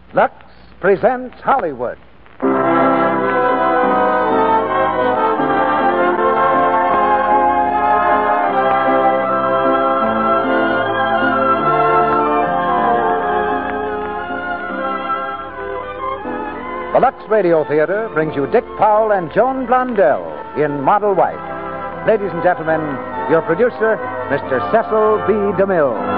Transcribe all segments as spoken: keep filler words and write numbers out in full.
Lux presents Hollywood. The Lux Radio Theater brings you Dick Powell and Joan Blondell in Model Wife. Ladies and gentlemen, your producer, Mister Cecil B. DeMille.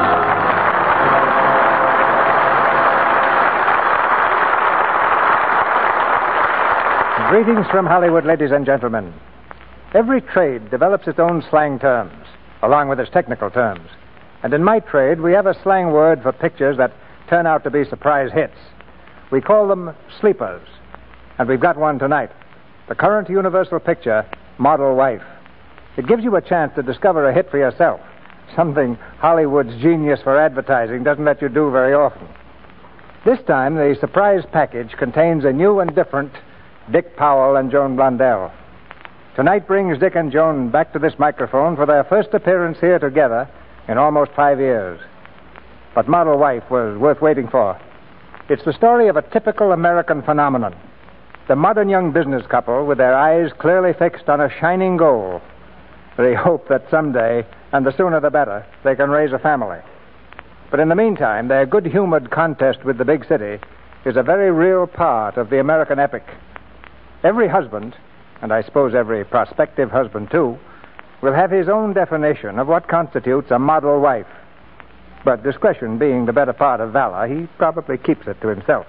Greetings from Hollywood, ladies and gentlemen. Every trade develops its own slang terms, along with its technical terms. And in my trade, we have a slang word for pictures that turn out to be surprise hits. We call them sleepers. And we've got one tonight. The current Universal picture, Model Wife. It gives you a chance to discover a hit for yourself. Something Hollywood's genius for advertising doesn't let you do very often. This time, the surprise package contains a new and different Dick Powell and Joan Blondell. Tonight brings Dick and Joan back to this microphone for their first appearance here together in almost five years. But Model Wife was worth waiting for. It's the story of a typical American phenomenon. The modern young business couple with their eyes clearly fixed on a shining goal. They hope that someday, and the sooner the better, they can raise a family. But in the meantime, their good-humored contest with the big city is a very real part of the American epic. Every husband, and I suppose every prospective husband too, will have his own definition of what constitutes a model wife. But discretion being the better part of valor, he probably keeps it to himself.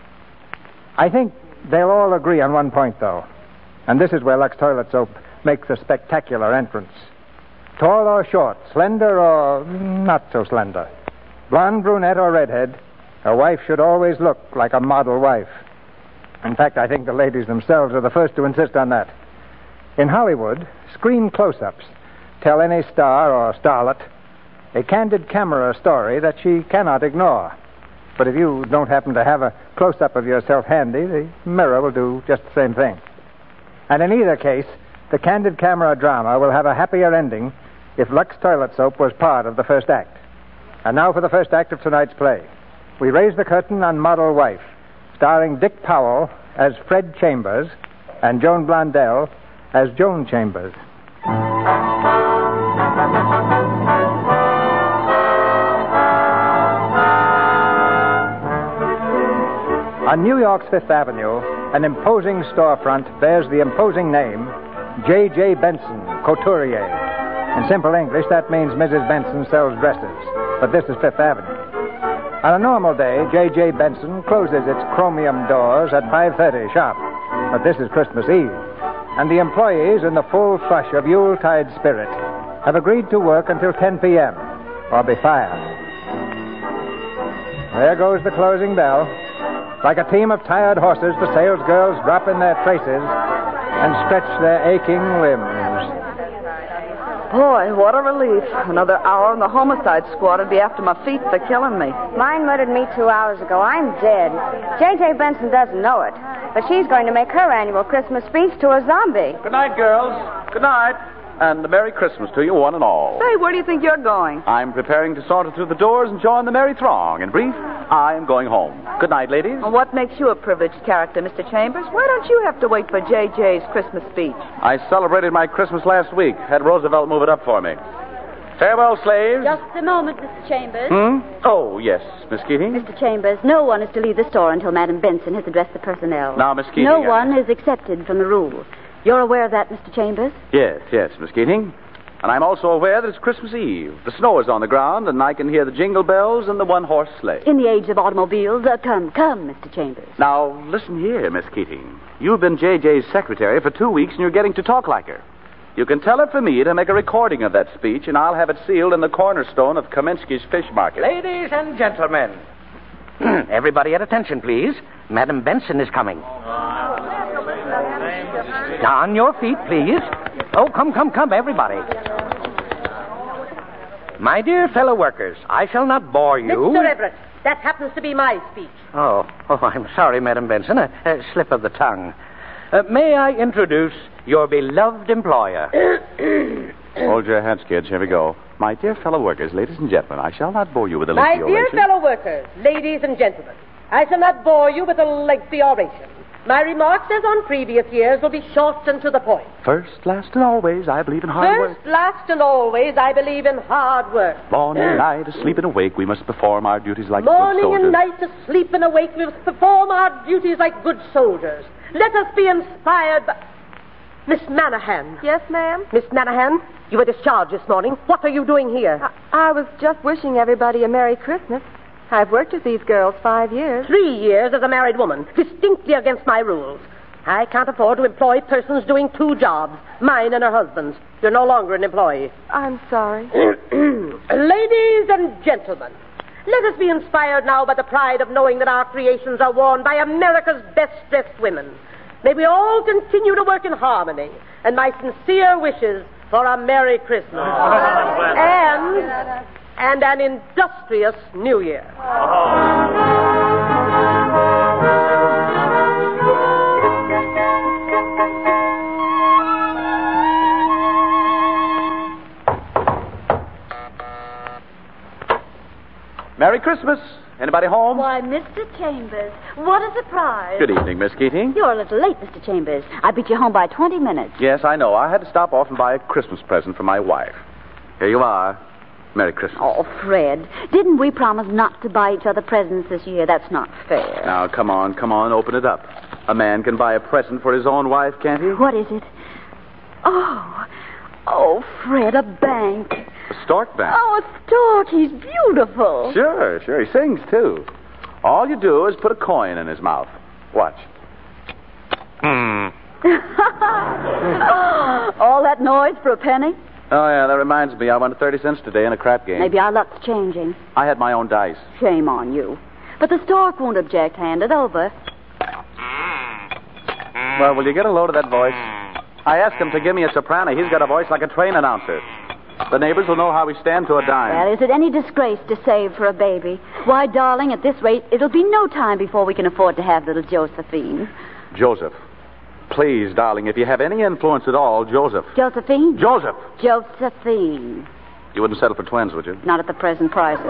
I think they'll all agree on one point, though. And this is where Lux Toilet Soap makes a spectacular entrance. Tall or short, slender or not so slender, blonde, brunette, or redhead, a wife should always look like a model wife. In fact, I think the ladies themselves are the first to insist on that. In Hollywood, screen close-ups tell any star or starlet a candid camera story that she cannot ignore. But if you don't happen to have a close-up of yourself handy, the mirror will do just the same thing. And in either case, the candid camera drama will have a happier ending if Lux Toilet Soap was part of the first act. And now for the first act of tonight's play. We raise the curtain on Model Wife, starring Dick Powell as Fred Chambers and Joan Blondell as Joan Chambers. On New York's Fifth Avenue, an imposing storefront bears the imposing name J J. Benson, Couturier. In simple English, that means Missus Benson sells dresses. But this is Fifth Avenue. On a normal day, J J. Benson closes its chromium doors at five thirty sharp. But this is Christmas Eve, and the employees, in the full flush of Yuletide spirit, have agreed to work until ten p.m. or be fired. There goes the closing bell. Like a team of tired horses, the salesgirls drop in their traces and stretch their aching limbs. Boy, what a relief. Another hour and the homicide squad would be after my feet for killing me. Mine murdered me two hours ago. I'm dead. J J. Benson doesn't know it, but she's going to make her annual Christmas speech to a zombie. Good night, girls. Good night. And a Merry Christmas to you, one and all. Say, where do you think you're going? I'm preparing to saunter through the doors and join the merry throng. In brief, I am going home. Good night, ladies. Well, what makes you a privileged character, Mister Chambers? Why don't you have to wait for J J's Christmas speech? I celebrated my Christmas last week. Had Roosevelt move it up for me. Farewell, slaves. Just a moment, Mister Chambers. Hmm? Oh, yes, Miss Keating. Mister Chambers, no one is to leave the store until Madam Benson has addressed the personnel. Now, Miss Keating... No I... one is excepted from the rule. You're aware of that, Mister Chambers? Yes, yes, Miss Keating. And I'm also aware that it's Christmas Eve. The snow is on the ground, and I can hear the jingle bells and the one-horse sleigh. In the age of automobiles, uh, come, come, Mister Chambers. Now, listen here, Miss Keating. You've been J J's secretary for two weeks, and you're getting to talk like her. You can tell her for me to make a recording of that speech, and I'll have it sealed in the cornerstone of Kaminsky's Fish Market. Ladies and gentlemen, everybody at attention, please. Madam Benson is coming. On your feet, please. Oh, come, come, come, everybody. My dear fellow workers, I shall not bore you. Mister Everett, that happens to be my speech. Oh, oh, I'm sorry, Madam Benson. A, a slip of the tongue. Uh, may I introduce your beloved employer? Hold your hats, kids. Here we go. My dear fellow workers, ladies and gentlemen, I shall not bore you with a My lengthy dear oration. fellow workers, ladies and gentlemen, I shall not bore you with a lengthy oration. My remarks, as on previous years, will be short and to the point. First, last, and always, I believe in hard work. First, last, and always, I believe in hard work. Morning and night, asleep and awake, we must perform our duties like Morning good soldiers. and night, asleep and awake, we must perform our duties like good soldiers. Let us be inspired by... Miss Manahan. Yes, ma'am? Miss Manahan, you were discharged this morning. What are you doing here? I, I was just wishing everybody a Merry Christmas. I've worked with these girls five years. Three years as a married woman, distinctly against my rules. I can't afford to employ persons doing two jobs, mine and her husband's. You're no longer an employee. I'm sorry. Ladies and gentlemen, let us be inspired now by the pride of knowing that our creations are worn by America's best-dressed women. May we all continue to work in harmony, and my sincere wishes for a Merry Christmas. and, and an industrious New Year. Merry Christmas. Anybody home? Why, Mister Chambers, what a surprise. Good evening, Miss Keating. You're a little late, Mister Chambers. I beat you home by twenty minutes. Yes, I know. I had to stop off and buy a Christmas present for my wife. Here you are. Merry Christmas. Oh, Fred, didn't we promise not to buy each other presents this year? That's not fair. Now, come on, come on, open it up. A man can buy a present for his own wife, can't he? What is it? Oh, oh, Fred, a bank. A stork bank. Oh, a stork. He's beautiful. Sure, sure. He sings, too. All you do is put a coin in his mouth. Watch. All that noise for a penny? Oh, yeah, that reminds me. I won thirty cents today in a crap game. Maybe our luck's changing. I had my own dice. Shame on you. But the stork won't object. Hand it over. Well, will you get a load of that voice? I asked him to give me a soprano. He's got a voice like a train announcer. The neighbors will know how we stand to a dime. Well, is it any disgrace to save for a baby? Why, darling, at this rate, it'll be no time before we can afford to have little Josephine. Joseph. Please, darling, if you have any influence at all, Joseph. Josephine? Joseph. Josephine. You wouldn't settle for twins, would you? Not at the present prices.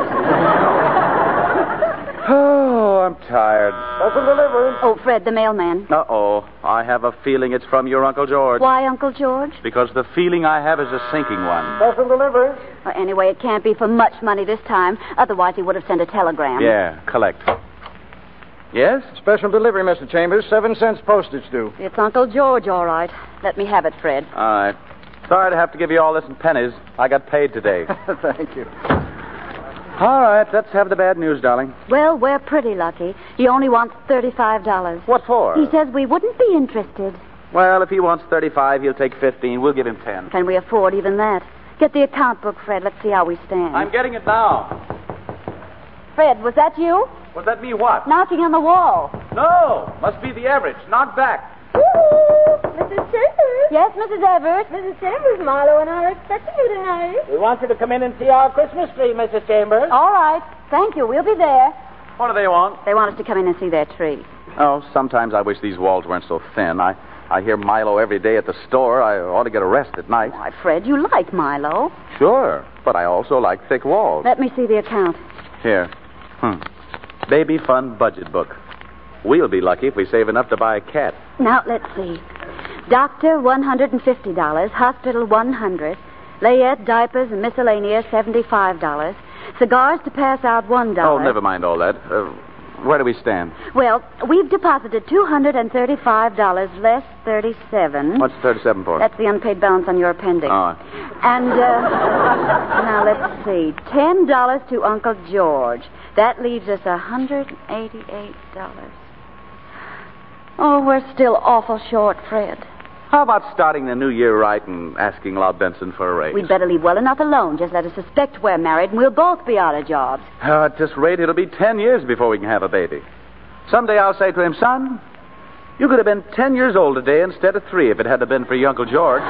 Oh, I'm tired. Open delivery. Oh, Fred, the mailman. Uh-oh. I have a feeling it's from your Uncle George. Why, Uncle George? Because the feeling I have is a sinking one. Open delivery. Well, anyway, it can't be for much money this time. Otherwise, he would have sent a telegram. Yeah, collect. Yes? Special delivery, Mister Chambers. Seven cents postage due. It's Uncle George, all right. Let me have it, Fred. All right. Sorry to have to give you all this in pennies. I got paid today. Thank you. All right, let's have the bad news, darling. Well, we're pretty lucky. He only wants thirty-five dollars. What for? He says we wouldn't be interested. Well, if he wants thirty-five, he'll take fifteen. We'll give him ten. Can we afford even that? Get the account book, Fred. Let's see how we stand. I'm getting it now. Fred, was that you? Was that me what? Knocking on the wall. No, must be the average. Knock back. Missus Chambers. Yes, Missus Everett? Missus Chambers, Marlowe and I are expecting you tonight. We want you to come in and see our Christmas tree, Missus Chambers. All right. Thank you. We'll be there. What do they want? They want us to come in and see their tree. Oh, sometimes I wish these walls weren't so thin. I, I hear Milo every day at the store. I ought to get a rest at night. Why, Fred, you like Milo. Sure, but I also like thick walls. Let me see the account. Here. Hmm. Baby Fund Budget Book. We'll be lucky if we save enough to buy a cat. Now, let's see. Doctor, one hundred fifty dollars. Hospital, one hundred dollars. Layette, diapers, and miscellaneous, seventy-five dollars. Cigars to pass out, one dollar. Oh, never mind all that. Uh, where do we stand? Well, we've deposited two hundred thirty-five dollars less thirty-seven. What's thirty-seven for? That's the unpaid balance on your appendix. Oh. And, uh, now let's see. ten dollars to Uncle George. That leaves us one hundred eighty-eight dollars. Oh, we're still awful short, Fred. How about starting the new year right and asking La Benson for a raise? We'd better leave well enough alone. Just let us suspect we're married, and we'll both be out of jobs. Uh, at this rate, it'll be ten years before we can have a baby. Someday I'll say to him, son, you could have been ten years old today instead of three if it hadn't been for your Uncle George.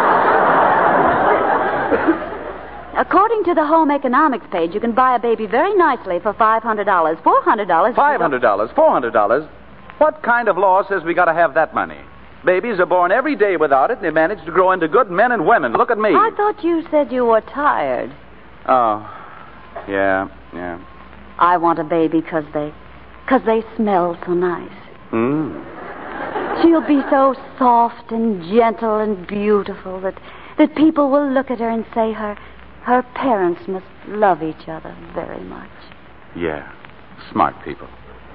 According to the home economics page, you can buy a baby very nicely for five hundred dollars. four hundred dollars. five hundred dollars, four hundred dollars. What kind of law says we got to have that money? Babies are born every day without it, and they manage to grow into good men and women. Look at me. I thought you said you were tired. Oh, yeah, yeah. I want a baby because they Because they smell so nice. Mm. She'll be so soft and gentle and beautiful that, that people will look at her and say her, her parents must love each other very much. Yeah, smart people.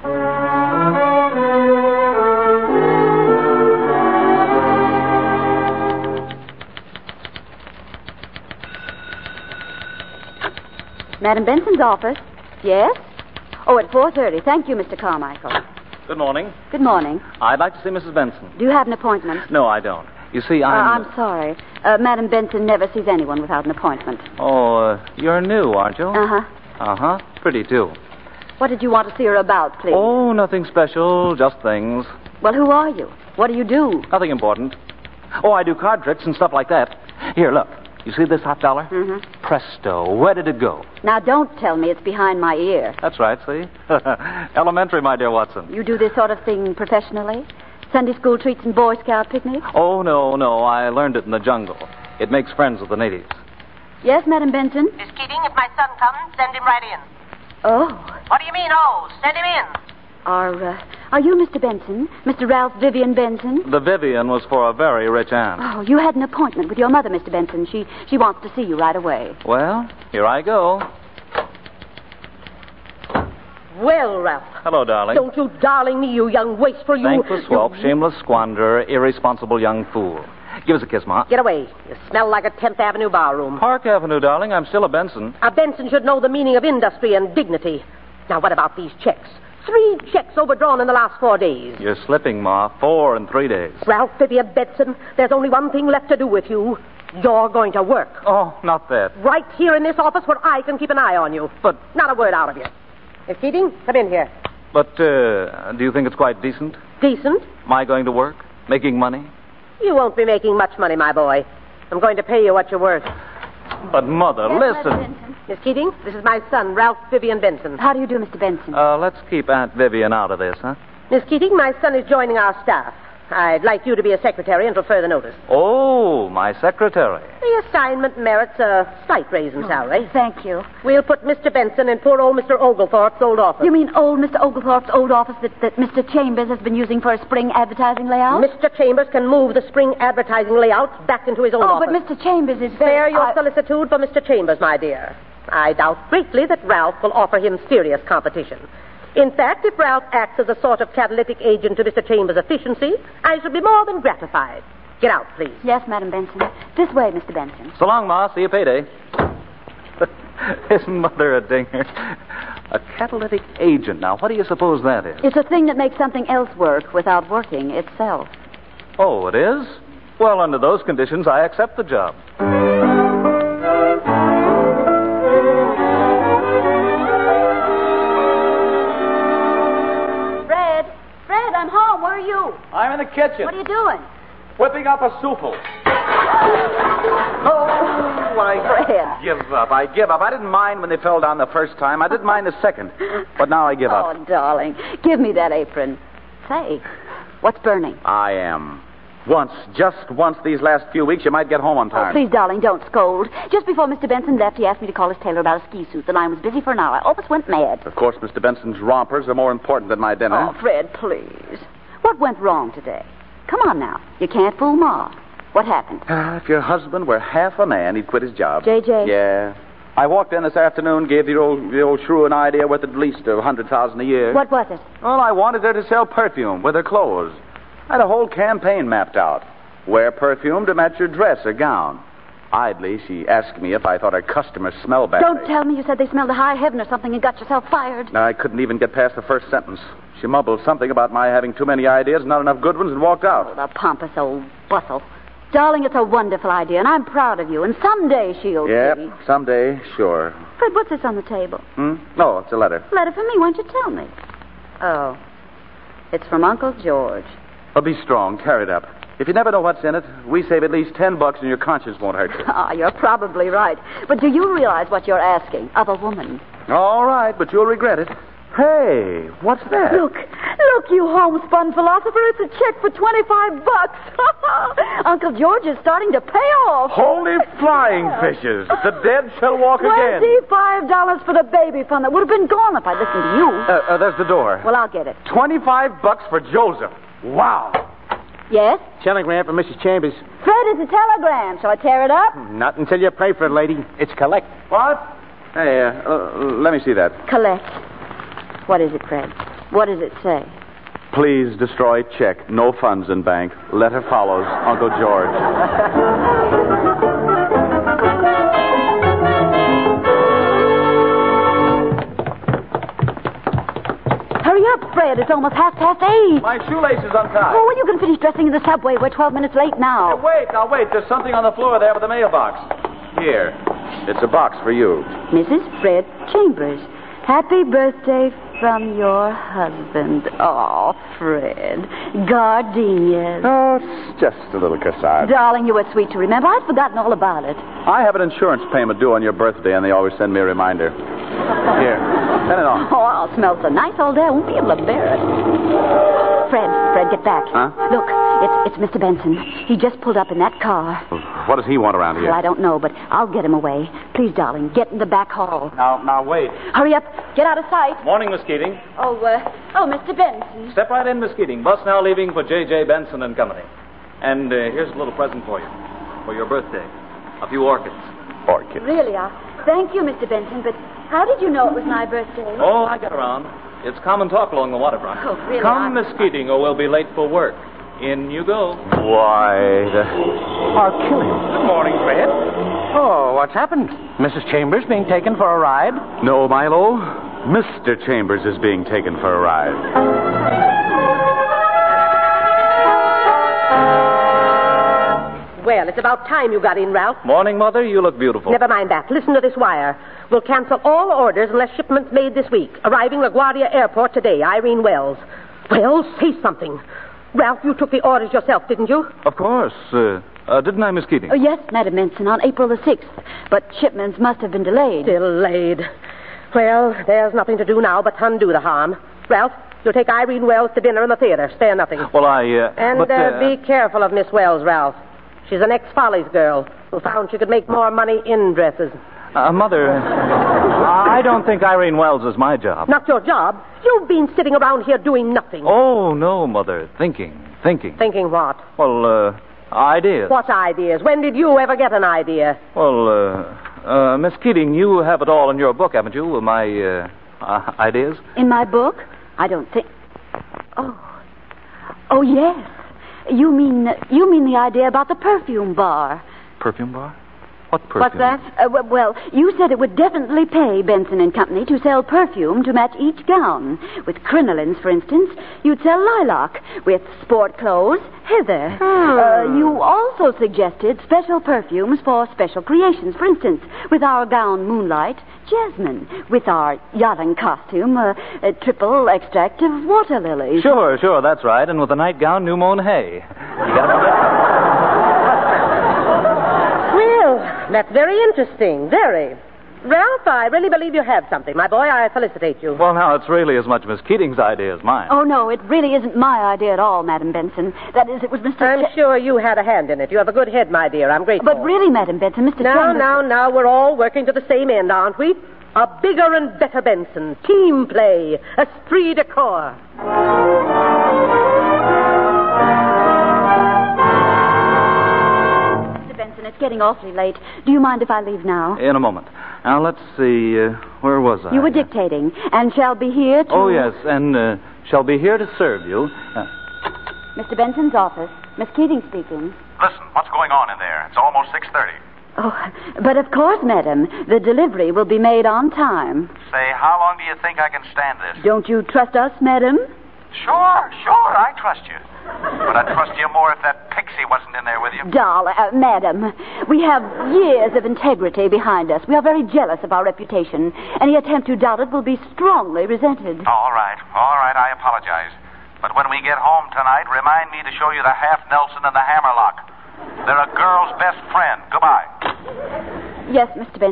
Madam Benson's office. Yes? Oh, at four thirty. Thank you, Mister Carmichael. Good morning. Good morning. I'd like to see Missus Benson. Do you have an appointment? No, I don't. You see, Uh, I'm... I'm sorry. Uh, Madam Benson never sees anyone without an appointment. Oh, uh, you're new, aren't you? Uh-huh. Uh-huh. Pretty, too. What did you want to see her about, please? Oh, nothing special. Just things. Well, who are you? What do you do? Nothing important. Oh, I do card tricks and stuff like that. Here, look. You see this half dollar? Mm-hmm. Presto. Where did it go? Now, don't tell me it's behind my ear. That's right, see? Elementary, my dear Watson. You do this sort of thing professionally? Sunday school treats and Boy Scout picnics? Oh, no, no. I learned it in the jungle. It makes friends with the natives. Yes, Madam Benson? Miss Keating, if my son comes, send him right in. Oh. What do you mean, oh? Send him in. Are, uh, are you Mister Benson? Mister Ralph Vivian Benson? The Vivian was for a very rich aunt. Oh, you had an appointment with your mother, Mister Benson. She she wants to see you right away. Well, here I go. Well, Ralph. Hello, darling. Don't you darling me, you young wasteful, you... Thankless whelp, you... shameless squanderer, irresponsible young fool. Give us a kiss, Ma. Get away. You smell like a tenth Avenue barroom. Park Avenue, darling. I'm still a Benson. A Benson should know the meaning of industry and dignity. Now, what about these checks? Three checks overdrawn in the last four days. You're slipping, Ma. Four in three days. Ralph Vivian Benson, there's only one thing left to do with you. You're going to work. Oh, not that. Right here in this office where I can keep an eye on you. But... Not a word out of you. Miss Keating, come in here. But, uh, do you think it's quite decent? Decent? My going to work? Making money? You won't be making much money, my boy. I'm going to pay you what you're worth. But, Mother, Yes, listen. Madam Benson. Miss Keating, this is my son, Ralph Vivian Benson. How do you do, Mister Benson? Uh, let's keep Aunt Vivian out of this, huh? Miss Keating, my son is joining our staff. I'd like you to be a secretary until further notice. Oh, my secretary. The assignment merits a slight raise in salary. Thank you. We'll put Mister Benson in poor old Mister Oglethorpe's old office. You mean old Mister Oglethorpe's old office that, that Mister Chambers has been using for a spring advertising layout? Mister Chambers can move the spring advertising layouts back into his own Oh, office. but Mister Chambers is Spare very... your I- solicitude for Mister Chambers, my dear. I doubt greatly that Ralph will offer him serious competition. In fact, if Ralph acts as a sort of catalytic agent to Mister Chambers' efficiency, I shall be more than gratified. Get out, please. Yes, Madam Benson. This way, Mister Benson. So long, Ma. See you payday. Isn't Mother a dinger? A catalytic agent. Now, what do you suppose that is? It's a thing that makes something else work without working itself. Oh, it is? Well, under those conditions, I accept the job. Fred! Fred, I'm home. Where are you? I'm in the kitchen. What are you doing? Whipping up a souffle. Oh, I Fred. give up. I give up. I didn't mind when they fell down the first time. I didn't mind the second. But now I give up. Oh, darling. Give me that apron. Say, what's burning? I am. Once, just once these last few weeks, you might get home on Oh, time. please, darling, don't scold. Just before Mister Benson left, he asked me to call his tailor about a ski suit. The line was busy for an hour. I almost went mad. Of course, Mister Benson's rompers are more important than my dinner. Oh, Fred, please. What went wrong today? Come on now. You can't fool Ma. What happened? Ah, if your husband were half a man, he'd quit his job. J J? Yeah. I walked in this afternoon, gave the old, the old shrew an idea worth at least a hundred thousand a year. What was it? Well, I wanted her to sell perfume with her clothes. I had a whole campaign mapped out. Wear perfume to match your dress or gown. Idly, she asked me if I thought her customers smelled badly. Don't tell me you said they smelled of high heaven or something and got yourself fired. I couldn't even get past the first sentence. She mumbled something about my having too many ideas, not enough good ones, and walked out. Oh, the pompous old bustle. Darling, it's a wonderful idea, and I'm proud of you. And someday she'll Yep, see. someday, sure. Fred, what's this on the table? Hmm? No, it's a letter. Letter for me. Why don't you tell me? Oh. It's from Uncle George. Well, be strong. Carry it up. If you never know what's in it, we save at least ten bucks and your conscience won't hurt you. Ah, you're probably right. But do you realize what you're asking of a woman? All right, but you'll regret it. Hey, what's that? Look, Look, you homespun philosopher, it's a check for twenty-five bucks. Uncle George is starting to pay off. Holy flying fishes. The dead shall walk again. twenty-five dollars for the baby fund that would have been gone if I'd listened to you. Uh, uh, there's the door. Well, I'll get it. twenty-five bucks for Joseph. Wow. Yes? Telegram from Missus Chambers. Fred, it's a telegram. Shall I tear it up? Not until you pray for it, lady. It's collect. What? Hey, uh, uh, let me see that. Collect. What is it, Fred? What does it say? Please destroy check. No funds in bank. Letter follows. Uncle George. Hurry up, Fred. It's almost half past eight. My shoelace is untied. Oh, when you can finish dressing in the subway? We're twelve minutes late now. Hey, wait, now wait. There's something on the floor there with the mailbox. Here. It's a box for you. Missus Fred Chambers. Happy birthday from your husband. Oh, Fred. Gardenias. Oh, it's just a little corsage. Darling, you were sweet to remember. I'd forgotten all about it. I have an insurance payment due on your birthday, and they always send me a reminder. Here, send it on. Oh, I'll smell so nice all day. I won't be able to bear it. Fred, Fred, get back. Huh? Look, it's, it's Mister Benson. He just pulled up in that car. What does he want around here? Well, I don't know, but I'll get him away. Please, darling, get in the back hall. Now, now, wait. Hurry up. Get out of sight. Morning, Miss Keating. Oh, uh, oh, Mister Benson. Step right in, Miss Keating. Bus now leaving for J J. Benson and Company. And uh, here's a little present for you. For your birthday. A few orchids. Orchids. Really, uh, thank you, Mister Benson, but how did you know it was my birthday? Oh, I get around. It's common talk along the waterfront. Oh, really? Come, I'm- Miss Keating, or we'll be late for work. In you go. Why, the... I'll kill him. Good morning, Fred. Oh, what's happened? Missus Chambers being taken for a ride? No, Milo. Mister Chambers is being taken for a ride. Well, it's about time you got in, Ralph. Morning, Mother. You look beautiful. Never mind that. Listen to this wire. We'll cancel all orders unless shipments made this week. Arriving LaGuardia Airport today. Irene Wells. Well, say something. Ralph, you took the orders yourself, didn't you? Of course. Uh, uh, didn't I, Miss Keating? Oh, yes, Madam Benson, on April the sixth. But shipments must have been delayed. Delayed. Well, there's nothing to do now but undo the harm. Ralph, you'll take Irene Wells to dinner in the theater. Spare nothing. Well, I... Uh, And but, uh, uh, be careful of Miss Wells, Ralph. She's an ex-Follies girl who found she could make more money in dresses. Uh, Mother, I don't think Irene Wells is my job. Not your job. You've been sitting around here doing nothing. Oh, no, Mother. Thinking. Thinking. Thinking what? Well, uh, ideas. What ideas? When did you ever get an idea? Well, uh, uh, Miss Keating, you have it all in your book, haven't you? My, uh, uh, ideas? In my book? I don't think... Oh. Oh, yes. You mean, you mean the idea about the perfume bar. Perfume bar? What perfume? What's that? Uh, w- well, you said it would definitely pay Benson and Company to sell perfume to match each gown. With crinolines, for instance, you'd sell lilac. With sport clothes, heather. Hmm. Uh, you also suggested special perfumes for special creations. For instance, with our gown Moonlight, jasmine. With our yachting costume, uh, a triple extract of water lilies. Sure, sure, that's right. And with a nightgown, new mown hay. You got it? Well, that's very interesting. Very. Ralph, I really believe you have something. My boy, I felicitate you. Well, now, it's really as much Miss Keating's idea as mine. Oh, no, it really isn't my idea at all, Madam Benson. That is, it was Mister I'm Ch- sure you had a hand in it. You have a good head, my dear. I'm grateful. But really, Madam Benson, Mister Now, Chambers... now, now, we're all working to the same end, aren't we? A bigger and better Benson. Team play. Esprit de corps. Mister Benson, it's getting awfully late. Do you mind if I leave now? In a moment. Now, let's see. Uh, where was I? You were dictating, and shall be here to... Oh, yes, and uh, shall be here to serve you. Uh, Mister Benson's office. Miss Keating speaking. Listen, what's going on in there? It's almost six thirty. Oh, but of course, madam, the delivery will be made on time. Say, how long do you think I can stand this? Don't you trust us, madam? Sure, sure, I trust you. But I'd trust you more if that pixie wasn't in there with you. Doll, uh, madam, we have years of integrity behind us. We are very jealous of our reputation. Any attempt to doubt it will be strongly resented. All right, all right, I apologize. But when we get home tonight, remind me to show you the half Nelson and the hammerlock. They're a girl's best friend. Goodbye. Yes, Mister Benson.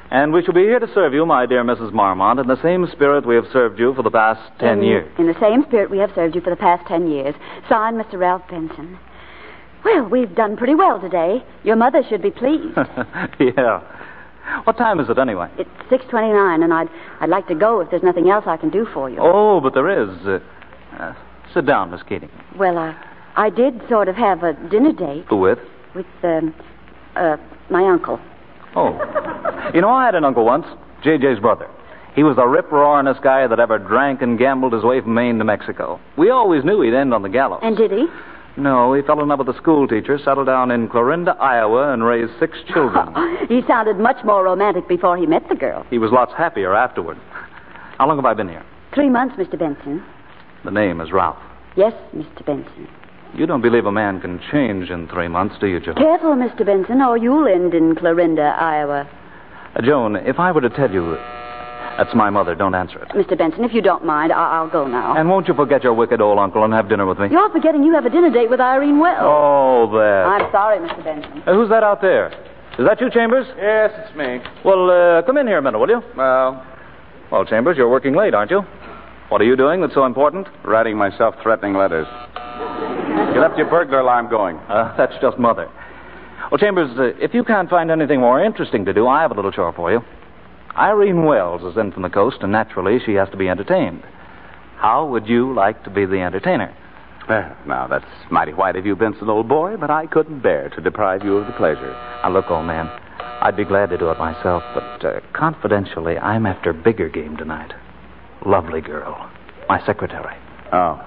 And we shall be here to serve you, my dear Missus Marmont, in the same spirit we have served you for the past ten in, years. In the same spirit we have served you for the past ten years. Signed, Mister Ralph Benson. Well, we've done pretty well today. Your mother should be pleased. Yeah. What time is it, anyway? It's six twenty-nine, and I'd, I'd like to go if there's nothing else I can do for you. Oh, but there is. Uh, uh, sit down, Miss Keating. Well, uh, I did sort of have a dinner date. Who with? With, um, uh, my uncle. Oh. You know, I had an uncle once, J J's brother. He was the rip-roaringest guy that ever drank and gambled his way from Maine to Mexico. We always knew he'd end on the gallows. And did he? No, he fell in love with a school teacher, settled down in Clarinda, Iowa, and raised six children. He sounded much more romantic before he met the girl. He was lots happier afterward. How long have I been here? Three months, Mister Benson. The name is Ralph. Yes, Mister Benson. You don't believe a man can change in three months, do you, Joan? Careful, Mister Benson, or you'll end in Clarinda, Iowa. Uh, Joan, if I were to tell you... That's my mother. Don't answer it. Mister Benson, if you don't mind, I- I'll go now. And won't you forget your wicked old uncle and have dinner with me? You're forgetting you have a dinner date with Irene Wells. Oh, that. I'm sorry, Mister Benson. Uh, who's that out there? Is that you, Chambers? Yes, it's me. Well, uh, come in here a minute, will you? Well, Well, Chambers, you're working late, aren't you? What are you doing that's so important? writing myself threatening letters. Get up your burglar alarm going. Uh, that's just Mother. Well, Chambers, uh, if you can't find anything more interesting to do, I have a little chore for you. Irene Wells is in from the coast, and naturally she has to be entertained. How would you like to be the entertainer? Well, now, that's mighty white of you, Benson, old boy, but I couldn't bear to deprive you of the pleasure. Now, look, old man, I'd be glad to do it myself, but uh, confidentially, I'm after bigger game tonight. Lovely girl. My secretary. Oh.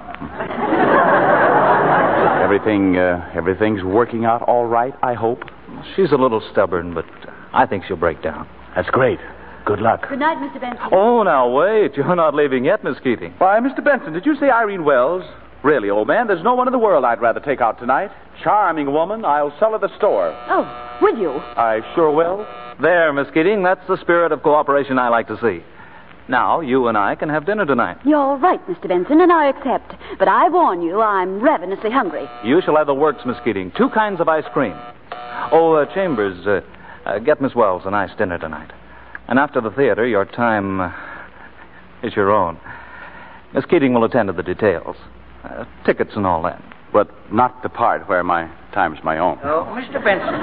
Everything, uh, everything's working out all right, I hope? She's a little stubborn, but I think she'll break down. That's great. Good luck. Good night, Mister Benson. Oh, now, wait. You're not leaving yet, Miss Keating. Why, Mister Benson, did you say Irene Wells? Really, old man, there's no one in the world I'd rather take out tonight. Charming woman. I'll sell her the store. Oh, will you? I sure will. There, Miss Keating, that's the spirit of cooperation I like to see. Now, you and I can have dinner tonight. You're right, Mister Benson, and I accept. But I warn you, I'm ravenously hungry. You shall have the works, Miss Keating. Two kinds of ice cream. Oh, uh, Chambers, uh, uh, get Miss Wells a nice dinner tonight. And after the theater, your time uh, is your own. Miss Keating will attend to the details. Uh, tickets and all that. But not the part where my time's my own. Oh, Mister Benson.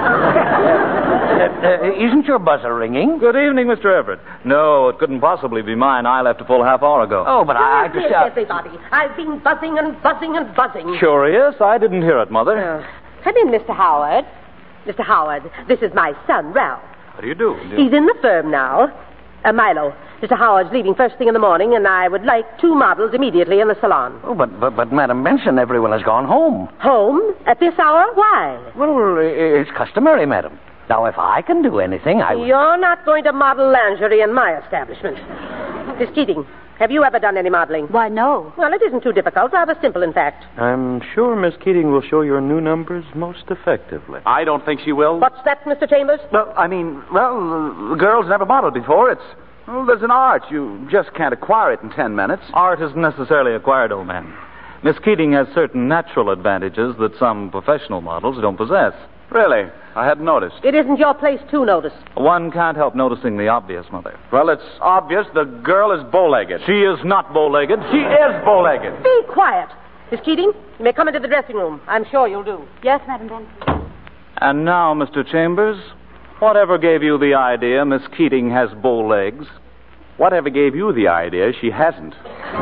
uh, uh, isn't your buzzer ringing? Good evening, Mister Everett. No, it couldn't possibly be mine. I left a full half hour ago. Oh, but I, I just... Yes, Uh... everybody. I've been buzzing and buzzing and buzzing. Curious? I didn't hear it, Mother. Uh, come in, Mister Howard. Mister Howard, this is my son, Ralph. How do you do? He's in the firm now. Uh, Milo, Mister Howard's leaving first thing in the morning, and I would like two models immediately in the salon. Oh, but, but, but, Madam Benson, everyone has gone home. Home? At this hour? Why? Well, it's customary, Madam. Now, if I can do anything, I... You're not going to model lingerie in my establishment. Miss Keating, have you ever done any modeling? Why, no. Well, it isn't too difficult. Rather simple, in fact. I'm sure Miss Keating will show your new numbers most effectively. I don't think she will. What's that, Mister Chambers? Well, I mean, well, the girl's never modeled before. It's, well, there's an art. You just can't acquire it in ten minutes. Art isn't necessarily acquired, old man. Miss Keating has certain natural advantages that some professional models don't possess. Really? I hadn't noticed. It isn't your place to notice. One can't help noticing the obvious, Mother. Well, it's obvious the girl is bow-legged. She is not bow-legged. She is bow-legged. Be quiet. Miss Keating, you may come into the dressing room. I'm sure you'll do. Yes, Madam Benson. And now, Mister Chambers, whatever gave you the idea Miss Keating has bow legs? Whatever gave you the idea she hasn't?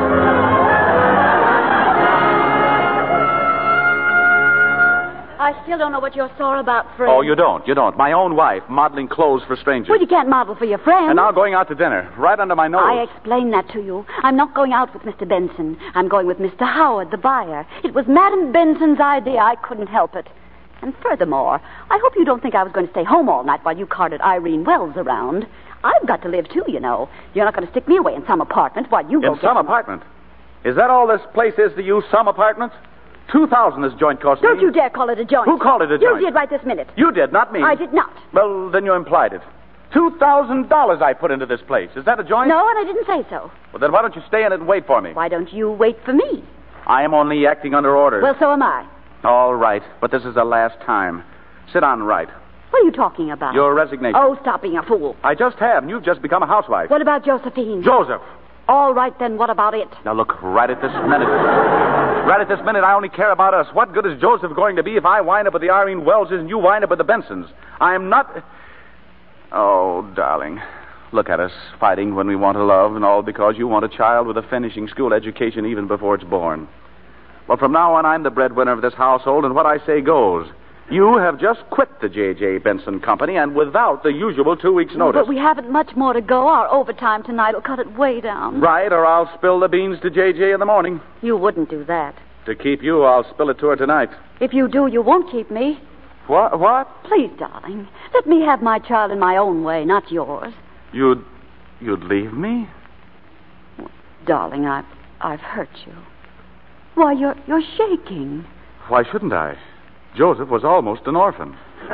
I still don't know what you're sore about, Fred. Oh, you don't. You don't. My own wife, modeling clothes for strangers. Well, you can't model for your friends. And now going out to dinner, right under my nose. I explained that to you. I'm not going out with Mister Benson. I'm going with Mister Howard, the buyer. It was Madam Benson's idea. I couldn't help it. And furthermore, I hope you don't think I was going to stay home all night while you carted Irene Wells around. I've got to live, too, you know. You're not going to stick me away in some apartment while you go... In some get... apartment? Is that all this place is to you, some apartment? Two thousand this joint cost me. Don't you dare call it a joint. Who called it a joint? You did right this minute. You did, not me. I did not. Well, then you implied it. Two thousand dollars I put into this place. Is that a joint? No, and I didn't say so. Well, then why don't you stay in it and wait for me? Why don't you wait for me? I am only acting under orders. Well, so am I. All right, but this is the last time. Sit down and write. What are you talking about? Your resignation. Oh, stop being a fool. I just have, and you've just become a housewife. What about Josephine? Joseph! All right, then, what about it? Now, look, right at this minute. Right at this minute, I only care about us. What good is Joseph going to be if I wind up with the Irene Welleses and you wind up with the Bensons? I'm not... Oh, darling. Look at us, fighting when we want to love, and all because you want a child with a finishing school education even before it's born. Well, from now on, I'm the breadwinner of this household, and what I say goes. You have just quit the J J. Benson Company, and without the usual two weeks' notice. But we haven't much more to go. Our overtime tonight will cut it way down. Right, or I'll spill the beans to J J in the morning. You wouldn't do that. To keep you, I'll spill it to her tonight. If you do, you won't keep me. What? What? Please, darling, let me have my child in my own way, not yours. You'd... you'd leave me? Darling, I've, I've hurt you. Why, you're, you're shaking. Why shouldn't I? Joseph was almost an orphan.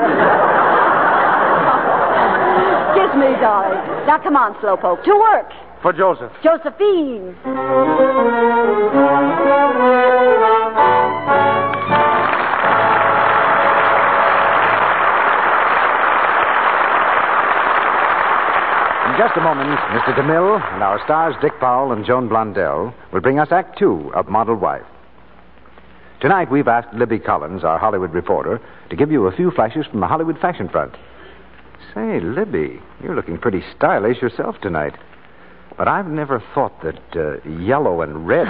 Kiss me, darling. Now, come on, Slowpoke. To work. For Joseph. Josephine. In just a moment, Mister DeMille and our stars Dick Powell and Joan Blondell will bring us Act Two of Model Wife. Tonight, we've asked Libby Collins, our Hollywood reporter, to give you a few flashes from the Hollywood fashion front. Say, Libby, you're looking pretty stylish yourself tonight. But I've never thought that uh, yellow and red...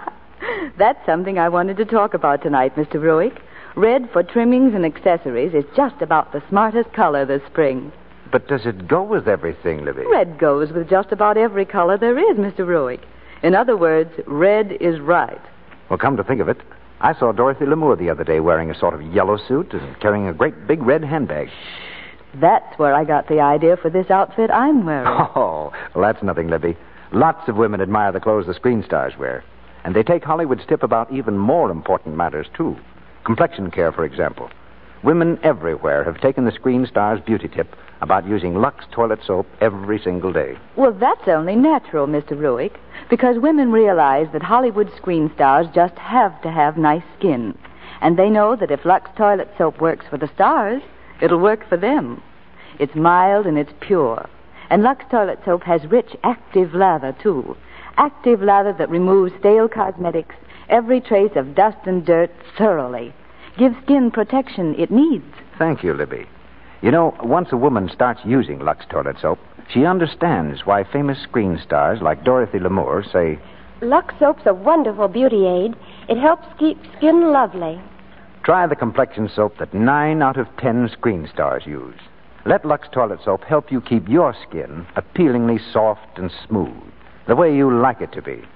That's something I wanted to talk about tonight, Mister Ruick. Red for trimmings and accessories is just about the smartest color this spring. But does it go with everything, Libby? Red goes with just about every color there is, Mister Ruick. In other words, red is right. Well, come to think of it, I saw Dorothy Lamour the other day wearing a sort of yellow suit and carrying a great big red handbag. That's where I got the idea for this outfit I'm wearing. Oh, well, that's nothing, Libby. Lots of women admire the clothes the screen stars wear. And they take Hollywood's tip about even more important matters, too. Complexion care, for example. Women everywhere have taken the screen star's beauty tip about using Lux toilet soap every single day. Well, that's only natural, Mister Ruick, because women realize that Hollywood screen stars just have to have nice skin. And they know that if Lux toilet soap works for the stars, it'll work for them. It's mild and it's pure. And Lux toilet soap has rich, active lather, too. Active lather that removes stale cosmetics, every trace of dust and dirt thoroughly. Gives skin protection it needs. Thank you, Libby. You know, once a woman starts using Lux toilet soap, she understands why famous screen stars like Dorothy Lamour say, Lux soap's a wonderful beauty aid. It helps keep skin lovely. Try the complexion soap that nine out of ten screen stars use. Let Lux toilet soap help you keep your skin appealingly soft and smooth, the way you like it to be.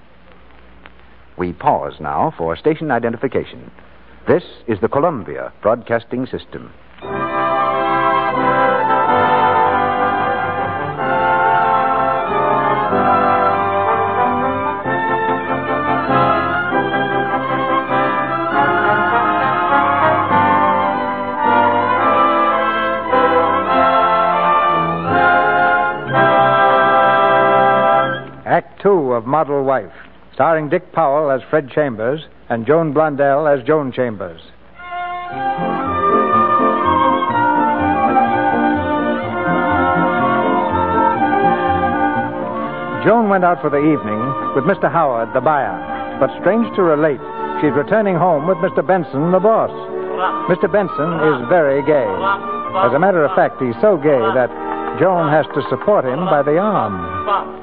We pause now for station identification. This is the Columbia Broadcasting System. Act Two of Model Wife, starring Dick Powell as Fred Chambers and Joan Blondell as Joan Chambers. Joan went out for the evening with Mister Howard, the buyer. But strange to relate, she's returning home with Mister Benson, the boss. Mister Benson is very gay. As a matter of fact, he's so gay that Joan has to support him by the arm.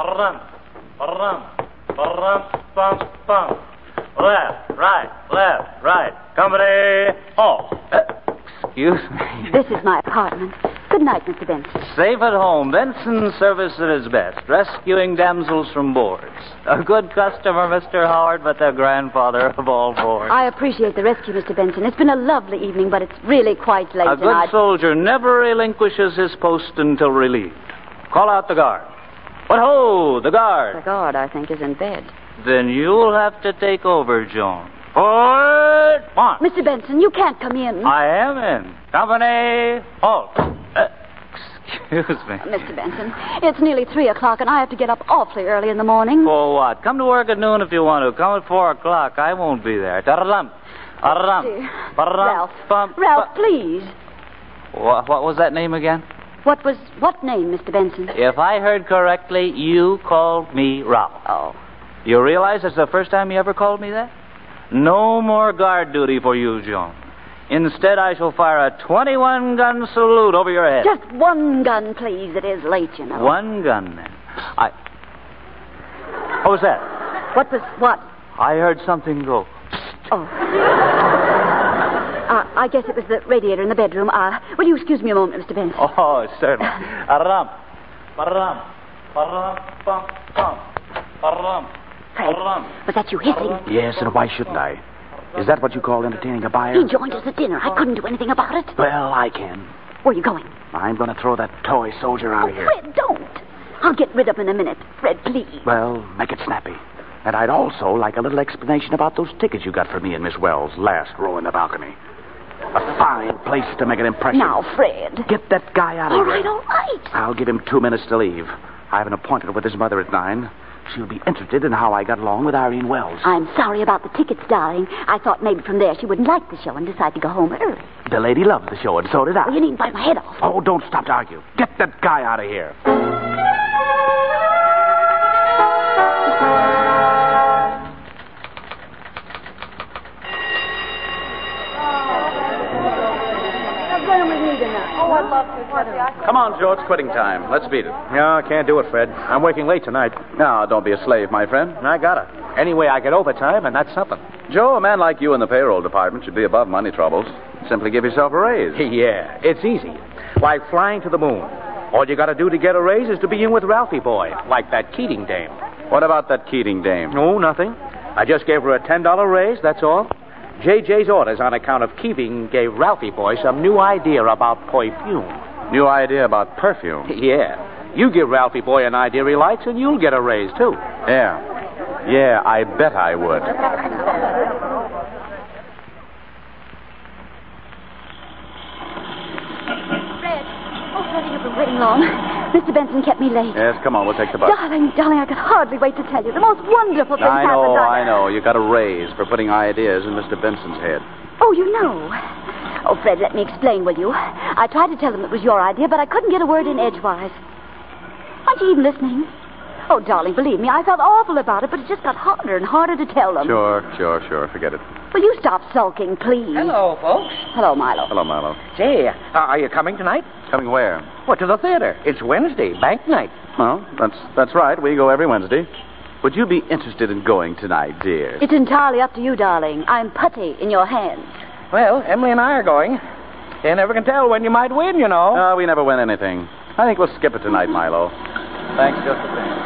Left, right, left, right. Company, halt. Uh, excuse me. This is my apartment. Good night, Mister Benson. Safe at home. Benson's service at its best. Rescuing damsels from boards. A good customer, Mister Howard, but the grandfather of all boards. I appreciate the rescue, Mister Benson. It's been a lovely evening, but it's really quite late. A good I'd... soldier never relinquishes his post until relieved. Call out the guard. What ho, the guard. The guard, I think, is in bed. Then you'll have to take over, Joan. Forward, march. Mister Benson, you can't come in. I am in. Company, halt. Uh, excuse me. Mister Benson, it's nearly three o'clock, and I have to get up awfully early in the morning. For what? Come to work at noon if you want to. Come at four o'clock. I won't be there. Ta-da-dum. Oh, dear. Ralph, Ralph, please. Wha- what was that name again? What was what name, Mister Benson? If I heard correctly, you called me Ralph. Oh. You realize it's the first time you ever called me that? No more guard duty for you, Joan. Instead, I shall fire a twenty-one gun salute over your head. Just one gun, please. It is late, you know. One gun, then. I... What was that? What was what? I heard something go. Oh. Uh, I guess it was the radiator in the bedroom. Uh, will you excuse me a moment, Mister Benson? Oh, certainly. Aram. Aram. Aram. Bum. Bum. Aram. Frank, was that you hissing? Yes, and why shouldn't I? Is that what you call entertaining a buyer? He joined us at dinner. I couldn't do anything about it. Well, I can. Where are you going? I'm going to throw that toy soldier out Oh, of here. Fred, don't. I'll get rid of him in a minute. Fred, please. Well, make it snappy. And I'd also like a little explanation about those tickets you got for me and Miss Wells last row in the balcony. A fine place to make an impression. Now, Fred. Get that guy out of All here. right, all right. I'll give him two minutes to leave. I have an appointment with his mother at nine. She'll be interested in how I got along with Irene Wells. I'm sorry about the tickets, darling. I thought maybe from there she wouldn't like the show and decide to go home early. The lady loved the show, and so did I. Well, you needn't bite my head off. Oh, don't stop to argue. Get that guy out of here. Come on, Joe. It's quitting time. Let's beat it. No, I can't do it, Fred. I'm working late tonight. No, don't be a slave, my friend. I gotta. Anyway, I get overtime, and that's something. Joe, a man like you in the payroll department should be above money troubles. Simply give yourself a raise. Yeah, it's easy. Like flying to the moon. All you gotta do to get a raise is to be in with Ralphie boy, like that Keating dame. What about that Keating dame? No, nothing. I just gave her a ten dollar raise, that's all. J J's orders on account of Keating gave Ralphie boy some new idea about perfume. New idea about perfume? Yeah. You give Ralphie boy an idea he likes, and you'll get a raise, too. Yeah. Yeah, I bet I would. Fred. Oh, Freddie, you've been waiting long. Mister Benson kept me late. Yes, come on, we'll take the bus. Darling, darling, I could hardly wait to tell you. The most wonderful thing I happened. know, I... I know. You got a raise for putting ideas in Mister Benson's head. Oh, you know. Oh, Fred, let me explain, will you? I tried to tell him it was your idea, but I couldn't get a word in edgewise. Aren't you even listening? Oh, darling, believe me, I felt awful about it, but it just got harder and harder to tell them. Sure, sure, sure. Forget it. Will you stop sulking, please? Hello, folks. Hello, Milo. Hello, Milo. Say, uh, are you coming tonight? Coming where? What, to the theater? It's Wednesday, bank night. Well, that's that's right. We go every Wednesday. Would you be interested in going tonight, dear? It's entirely up to you, darling. I'm putty in your hands. Well, Emily and I are going. You never can tell when you might win, you know. No, we never win anything. I think we'll skip it tonight, Milo. Thanks just the same.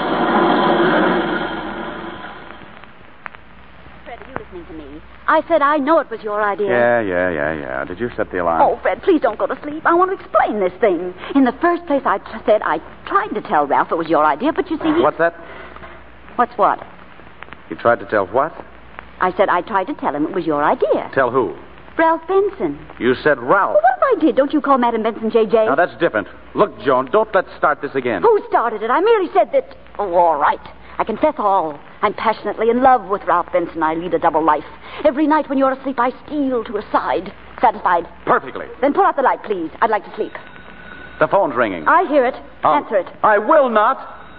Fred, are you listening to me? I said I know it was your idea. Yeah, yeah, yeah, yeah. Did you set the alarm? Oh, Fred, please don't go to sleep. I want to explain this thing. In the first place, I t- said I tried to tell Ralph it was your idea, but you see... He... What's that? What's what? You tried to tell what? I said I tried to tell him it was your idea. Tell who? Ralph Benson. You said Ralph. Well, what if I did? Don't you call Madam Benson J J? Now, that's different. Look, Joan, don't let's start this again. Who started it? I merely said that... Oh, all right. I confess all. I'm passionately in love with Ralph Benson. I lead a double life. Every night when you're asleep, I steal to his side. Satisfied? Perfectly. Then put out the light, please. I'd like to sleep. The phone's ringing. I hear it. Oh. Answer it. I will not.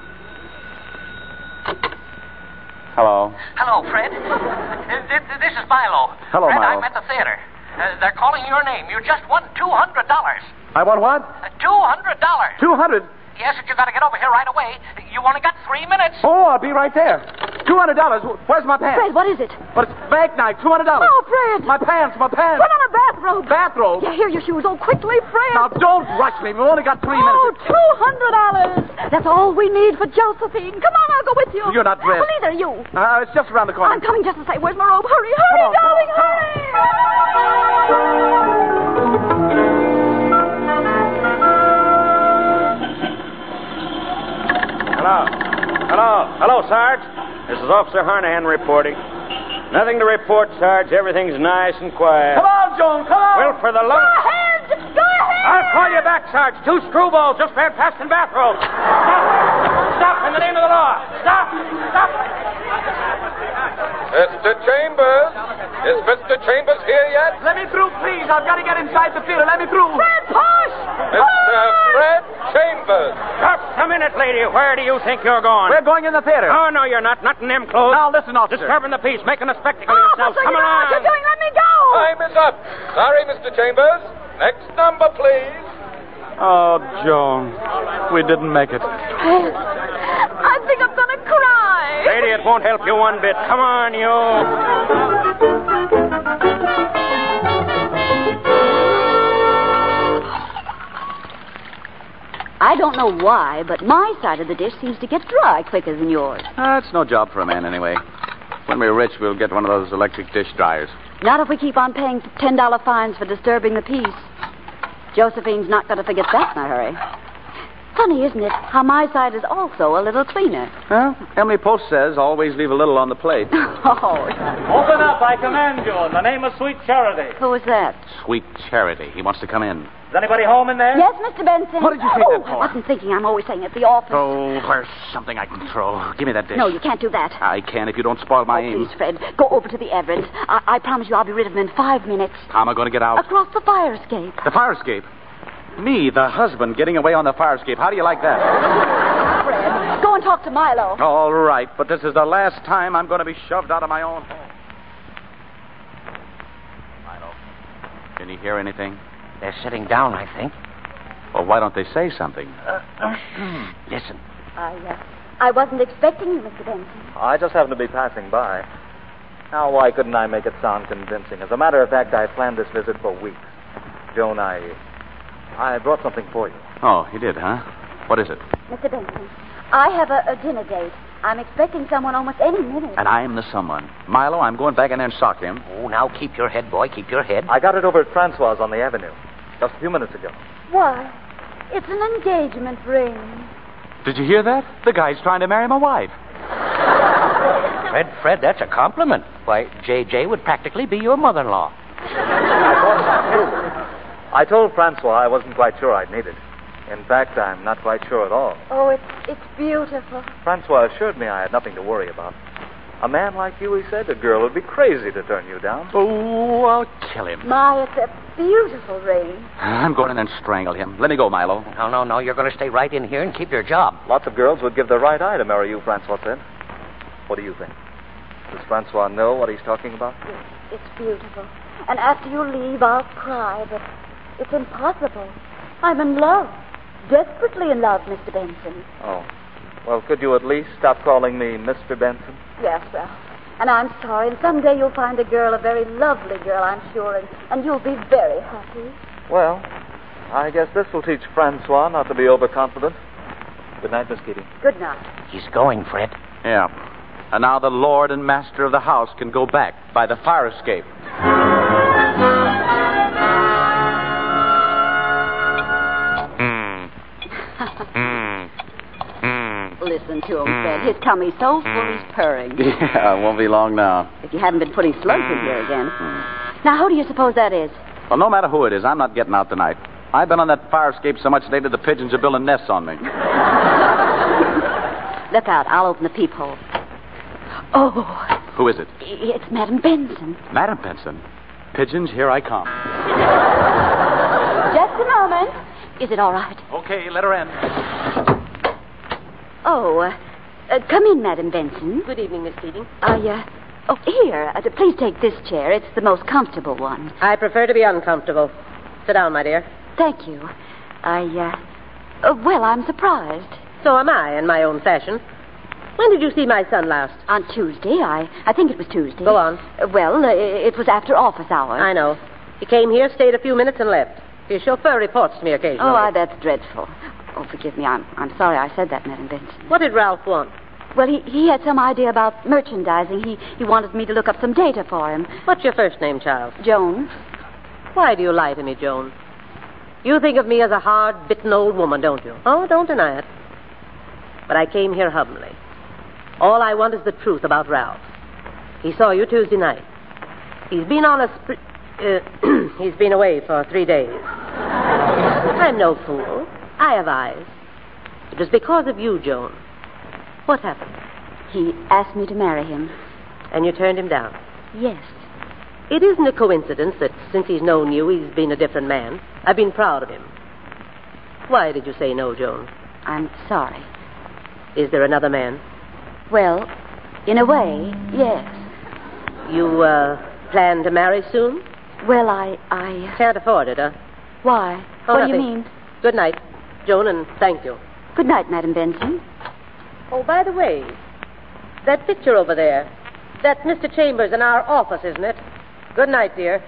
Hello. Hello, Fred. Uh, th- th- this is Milo. Hello, Fred, Milo. I'm at the theater. Uh, they're calling your name. You just won two hundred dollars. I want what? Uh, two hundred dollars. Two hundred? Yes, if you got to get over here right away. You only got three minutes. Oh, I'll be right there. Two hundred dollars. Where's my pants? Fred, what is it? But it's bank night. Two hundred dollars. Oh, Fred. My pants. My pants. Put on a bathrobe. Bathrobe. Yeah, here are your shoes. Oh, quickly, Fred. Now, don't rush me. We've only got three Oh, minutes. two hundred dollars. That's all we need for Josephine. Come on, I'll go with you. You're not dressed. Well, neither are you. Uh, it's just around the corner. I'm coming just to say, where's my robe? Hurry, hurry, Come on, darling, come on, Hello. Hello. Hello, Sarge. This is Officer Harnahan reporting. Nothing to report, Sarge. Everything's nice and quiet. Come on, Joan. Come on. Well, for the love... Go ahead. Go ahead. I'll call you back, Sarge. Two screwballs just fared past in bathrobes. Stop. Stop in the name of the law. Stop. Stop. Mister Chambers? Is Mister Chambers here yet? Let me through, please. I've got to get inside the theater. Let me through. Fred, lady, where do you think you're going? We're going in the theater. Oh, no, you're not. Not in them clothes. Now, listen, officer. Disturbing the peace, making a spectacle of Oh, yourself. Officer, Come you know along. what you're doing. Let me go. Time is up. Sorry, Mister Chambers. Next number, please. Oh, Joan, we didn't make it. I think I'm going to cry. Lady, it won't help you one bit. Come on, you. I don't know why, but my side of the dish seems to get dry quicker than yours. Uh, it's no job for a man, anyway. When we're rich, we'll get one of those electric dish dryers. Not if we keep on paying ten dollar fines for disturbing the peace. Josephine's not going to forget that in a hurry. Funny, isn't it, how my side is also a little cleaner. Well, Emily Post says always leave a little on the plate. Oh. Open up, I command you, in the name of Sweet Charity. Who is that? Sweet Charity. He wants to come in. Is anybody home in there? Yes, Mister Benson. What did you say oh, that for? I wasn't thinking. I'm always saying at the office. Oh, where's something I can throw? Give me that dish. No, you can't do that. I can if you don't spoil my oh, aim. Please, Fred, go over to the Everett. I, I promise you I'll be rid of him in five minutes. How am I going to get out? Across the fire escape. The fire escape? Me, the husband, getting away on the fire escape. How do you like that? Fred, go and talk to Milo. All right, but this is the last time I'm going to be shoved out of my own home. Milo, can you hear anything? They're sitting down, I think. Well, why don't they say something? Uh, uh, listen. I, uh, I wasn't expecting you, Mister Benson. I just happened to be passing by. Now, why couldn't I make it sound convincing? As a matter of fact, I planned this visit for weeks. Joan, I... I brought something for you. Oh, you did, huh? What is it? Mister Benson, I have a, a dinner date. I'm expecting someone almost any minute. And I am the someone. Milo, I'm going back in there and sock him. Oh, now keep your head, boy. Keep your head. I got it over at Francois on the avenue. Just a few minutes ago. Why? It's an engagement ring. Did you hear that? The guy's trying to marry my wife. Fred, Fred, that's a compliment. Why, J J would practically be your mother-in-law. I told Francois I wasn't quite sure I'd need it. In fact, I'm not quite sure at all. Oh, it's it's beautiful. Francois assured me I had nothing to worry about. A man like you, he said, a girl would be crazy to turn you down. Oh, I'll kill him. My, it's a beautiful ring. I'm going in and strangle him. Let me go, Milo. No, no, no. You're going to stay right in here and keep your job. Lots of girls would give their right eye to marry you, Francois said. What do you think? Does Francois know what he's talking about? Yes, it's beautiful. And after you leave, I'll cry, but it's impossible. I'm in love. Desperately in love, Mister Benson. Oh. Well, could you at least stop calling me Mister Benson? Yes, well. And I'm sorry. And someday you'll find a girl, a very lovely girl, I'm sure, and, and you'll be very happy. Well, I guess this will teach Francois not to be overconfident. Good night, Miss Keating. Good night. He's going, Fred. Yeah. And now the lord and master of the house can go back by the fire escape. Listen to him, Fred. His tummy's so full he's purring. Yeah, it won't be long now. If you hadn't been putting slugs in here again. Now, who do you suppose that is? Well, no matter who it is, I'm not getting out tonight. I've been on that fire escape so much lately the pigeons are building nests on me. Look out. I'll open the peephole. Oh. Who is it? It's Madam Benson. Madam Benson? Pigeons, here I come. Just a moment. Is it all right? Okay, let her in. Oh, uh, uh, come in, Madam Benson. Good evening, Miss Keating. I, uh, oh, here, uh, please take this chair. It's the most comfortable one. I prefer to be uncomfortable. Sit down, my dear. Thank you. I, uh, uh, well, I'm surprised. So am I, in my own fashion. When did you see my son last? On Tuesday. I, I think it was Tuesday. Go on. Uh, well, uh, it was after office hours. I know. He came here, stayed a few minutes, and left. His chauffeur reports to me occasionally. Oh, uh, that's dreadful. Oh, forgive me. I'm I'm sorry I said that, Madam Benson. What did Ralph want? Well, he, he had some idea about merchandising. He he wanted me to look up some data for him. What's your first name, child? Joan. Why do you lie to me, Joan? You think of me as a hard-bitten old woman, don't you? Oh, don't deny it. But I came here humbly. All I want is the truth about Ralph. He saw you Tuesday night. He's been on a spree... Uh, he's been away for three days. I'm no fool. I have eyes. It was because of you, Joan. What happened? He asked me to marry him. And you turned him down? Yes. It isn't a coincidence that since he's known you, he's been a different man. I've been proud of him. Why did you say no, Joan? I'm sorry. Is there another man? Well, in a way, yes. You, uh, plan to marry soon? Well, I... I... Can't afford it, huh? Why? Oh, what do you nothing. mean? Good night, Joan, and thank you. Good night, Madam Benson. Oh, by the way, that picture over there, that's Mister Chambers in our office, isn't it? Good night, dear.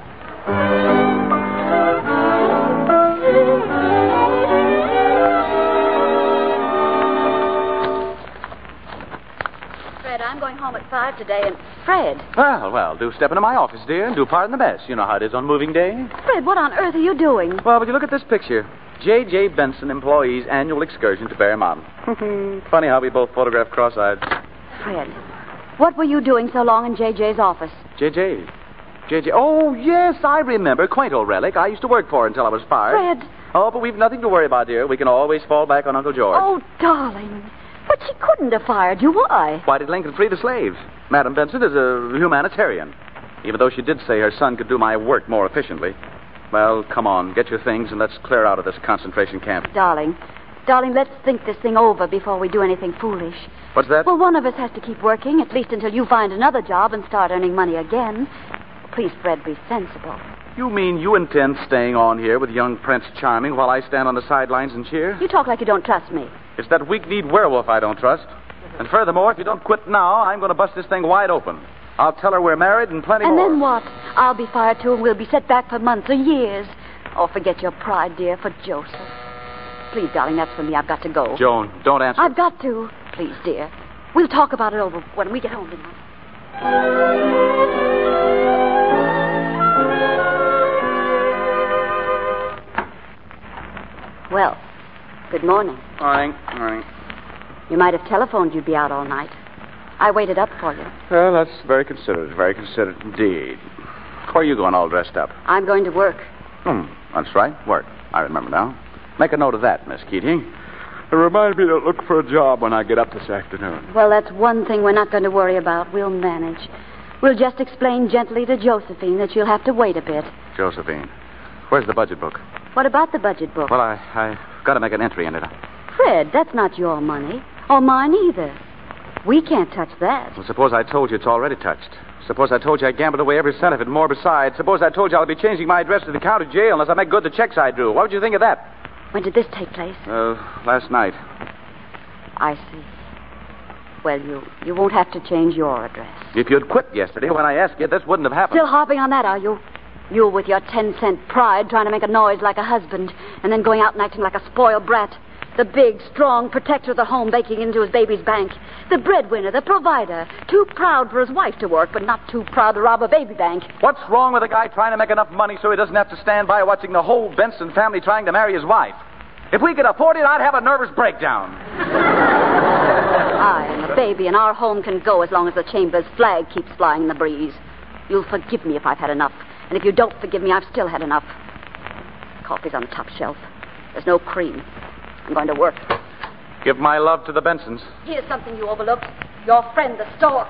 Fred, I'm going home at five today, and... Fred. Well, well, do step into my office, dear, and do pardon the mess. You know how it is on moving day. Fred, what on earth are you doing? Well, but you look at this picture. J J. Benson, employees' annual excursion to Bear Mountain. Funny how we both photographed cross-eyed. Fred, what were you doing so long in J J's office? J J. J J. Oh, yes, I remember. Quaint old relic. I used to work for until I was fired. Fred. Oh, but we've nothing to worry about, dear. We can always fall back on Uncle George. Oh, darling. But she couldn't have fired you. Why? Why did Lincoln free the slaves? Madam Benson is a humanitarian. Even though she did say her son could do my work more efficiently. Well, come on, get your things and let's clear out of this concentration camp. Darling, darling, let's think this thing over before we do anything foolish. What's that? Well, one of us has to keep working, at least until you find another job and start earning money again. Please, Fred, be sensible. You mean you intend staying on here with young Prince Charming while I stand on the sidelines and cheer? You talk like you don't trust me. It's that weak-kneed werewolf I don't trust. And furthermore, if you don't quit now, I'm going to bust this thing wide open. I'll tell her we're married and plenty and more. And then what? I'll be fired too, and we'll be set back for months or years. Oh, forget your pride, dear, for Joseph. Please, darling, that's for me. I've got to go. Joan, don't answer. I've got to. Please, dear. We'll talk about it over when we get home tonight. Well, good morning. Morning, morning. You might have telephoned you'd be out all night. I waited up for you. Well, that's very considerate, very considerate indeed. Where are you going all dressed up? I'm going to work. Hmm, that's right, work. I remember now. Make a note of that, Miss Keating. It reminds me to look for a job when I get up this afternoon. Well, that's one thing we're not going to worry about. We'll manage. We'll just explain gently to Josephine that she'll have to wait a bit. Josephine, where's the budget book? What about the budget book? Well, I, I've got to make an entry in it. Fred, that's not your money. Or mine either. We can't touch that. Well, suppose I told you it's already touched. Suppose I told you I gambled away every cent of it and more besides. Suppose I told you I'll be changing my address to the county jail unless I make good the checks I drew. What would you think of that? When did this take place? Uh, last night. I see. Well, you, you won't have to change your address. If you'd quit yesterday when I asked you, this wouldn't have happened. Still harping on that, are you? You with your ten-cent pride trying to make a noise like a husband and then going out and acting like a spoiled brat. The big, strong protector of the home baking into his baby's bank. The breadwinner, the provider. Too proud for his wife to work, but not too proud to rob a baby bank. What's wrong with a guy trying to make enough money so he doesn't have to stand by watching the whole Benson family trying to marry his wife? If we could afford it, I'd have a nervous breakdown. I am a baby, and our home can go as long as the Chambers flag keeps flying in the breeze. You'll forgive me if I've had enough. And if you don't forgive me, I've still had enough. Coffee's on the top shelf. There's no cream. I'm going to work. Give my love to the Bensons. Here's something you overlooked. Your friend, the stork.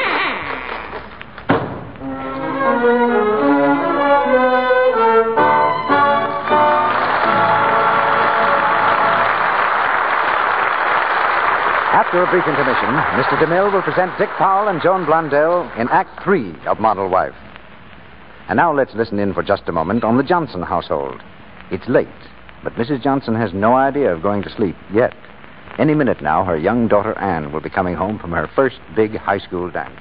After a brief intermission, Mister DeMille will present Dick Powell and Joan Blondell in Act Three of Model Wife. And now let's listen in for just a moment on the Johnson household. It's late, but Missus Johnson has no idea of going to sleep yet. Any minute now, her young daughter Anne will be coming home from her first big high school dance.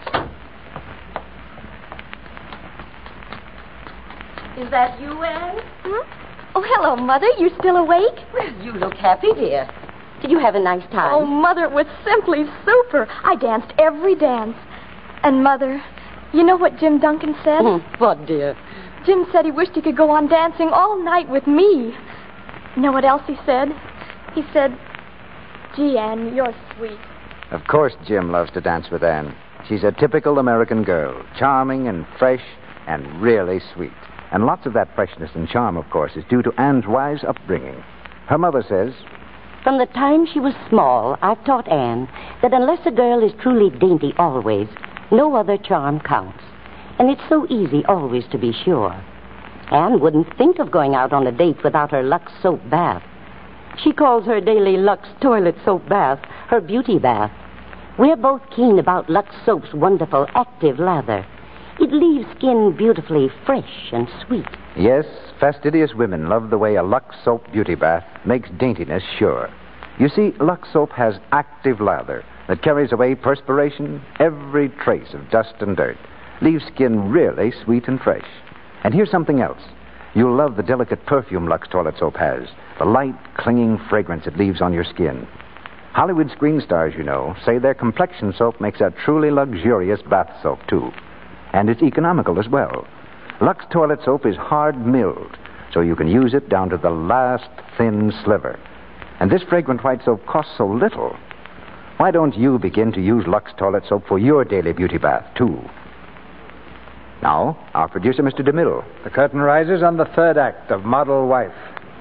Is that you, Anne? Hmm? Oh, hello, Mother. You still awake? Well, you look happy, dear. Did you have a nice time? Oh, Mother, it was simply super. I danced every dance. And, Mother, you know what Jim Duncan said? Mm, what, dear? Jim said he wished he could go on dancing all night with me. You know what else he said? He said, "Gee, Anne, you're sweet." Of course Jim loves to dance with Anne. She's a typical American girl, charming and fresh and really sweet. And lots of that freshness and charm, of course, is due to Anne's wise upbringing. Her mother says, "From the time she was small, I've taught Anne that unless a girl is truly dainty always, no other charm counts. And it's so easy always to be sure. Anne wouldn't think of going out on a date without her Lux soap bath. She calls her daily Lux toilet soap bath her beauty bath. We're both keen about Lux Soap's wonderful active lather. It leaves skin beautifully fresh and sweet. Yes, fastidious women love the way a Lux Soap beauty bath makes daintiness sure. You see, Lux Soap has active lather that carries away perspiration, every trace of dust and dirt, leaves skin really sweet and fresh. And here's something else. You'll love the delicate perfume Lux Toilet Soap has, the light, clinging fragrance it leaves on your skin. Hollywood screen stars, you know, say their complexion soap makes a truly luxurious bath soap, too. And it's economical as well. Lux Toilet Soap is hard milled, so you can use it down to the last thin sliver. And this fragrant white soap costs so little. Why don't you begin to use Lux Toilet Soap for your daily beauty bath, too? Now, our producer, Mister DeMille. The curtain rises on the third act of Model Wife.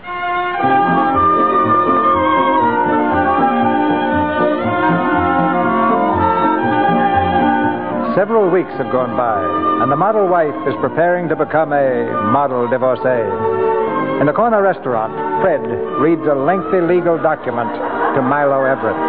Several weeks have gone by, and the model wife is preparing to become a model divorcee. In the corner restaurant, Fred reads a lengthy legal document to Milo Everett.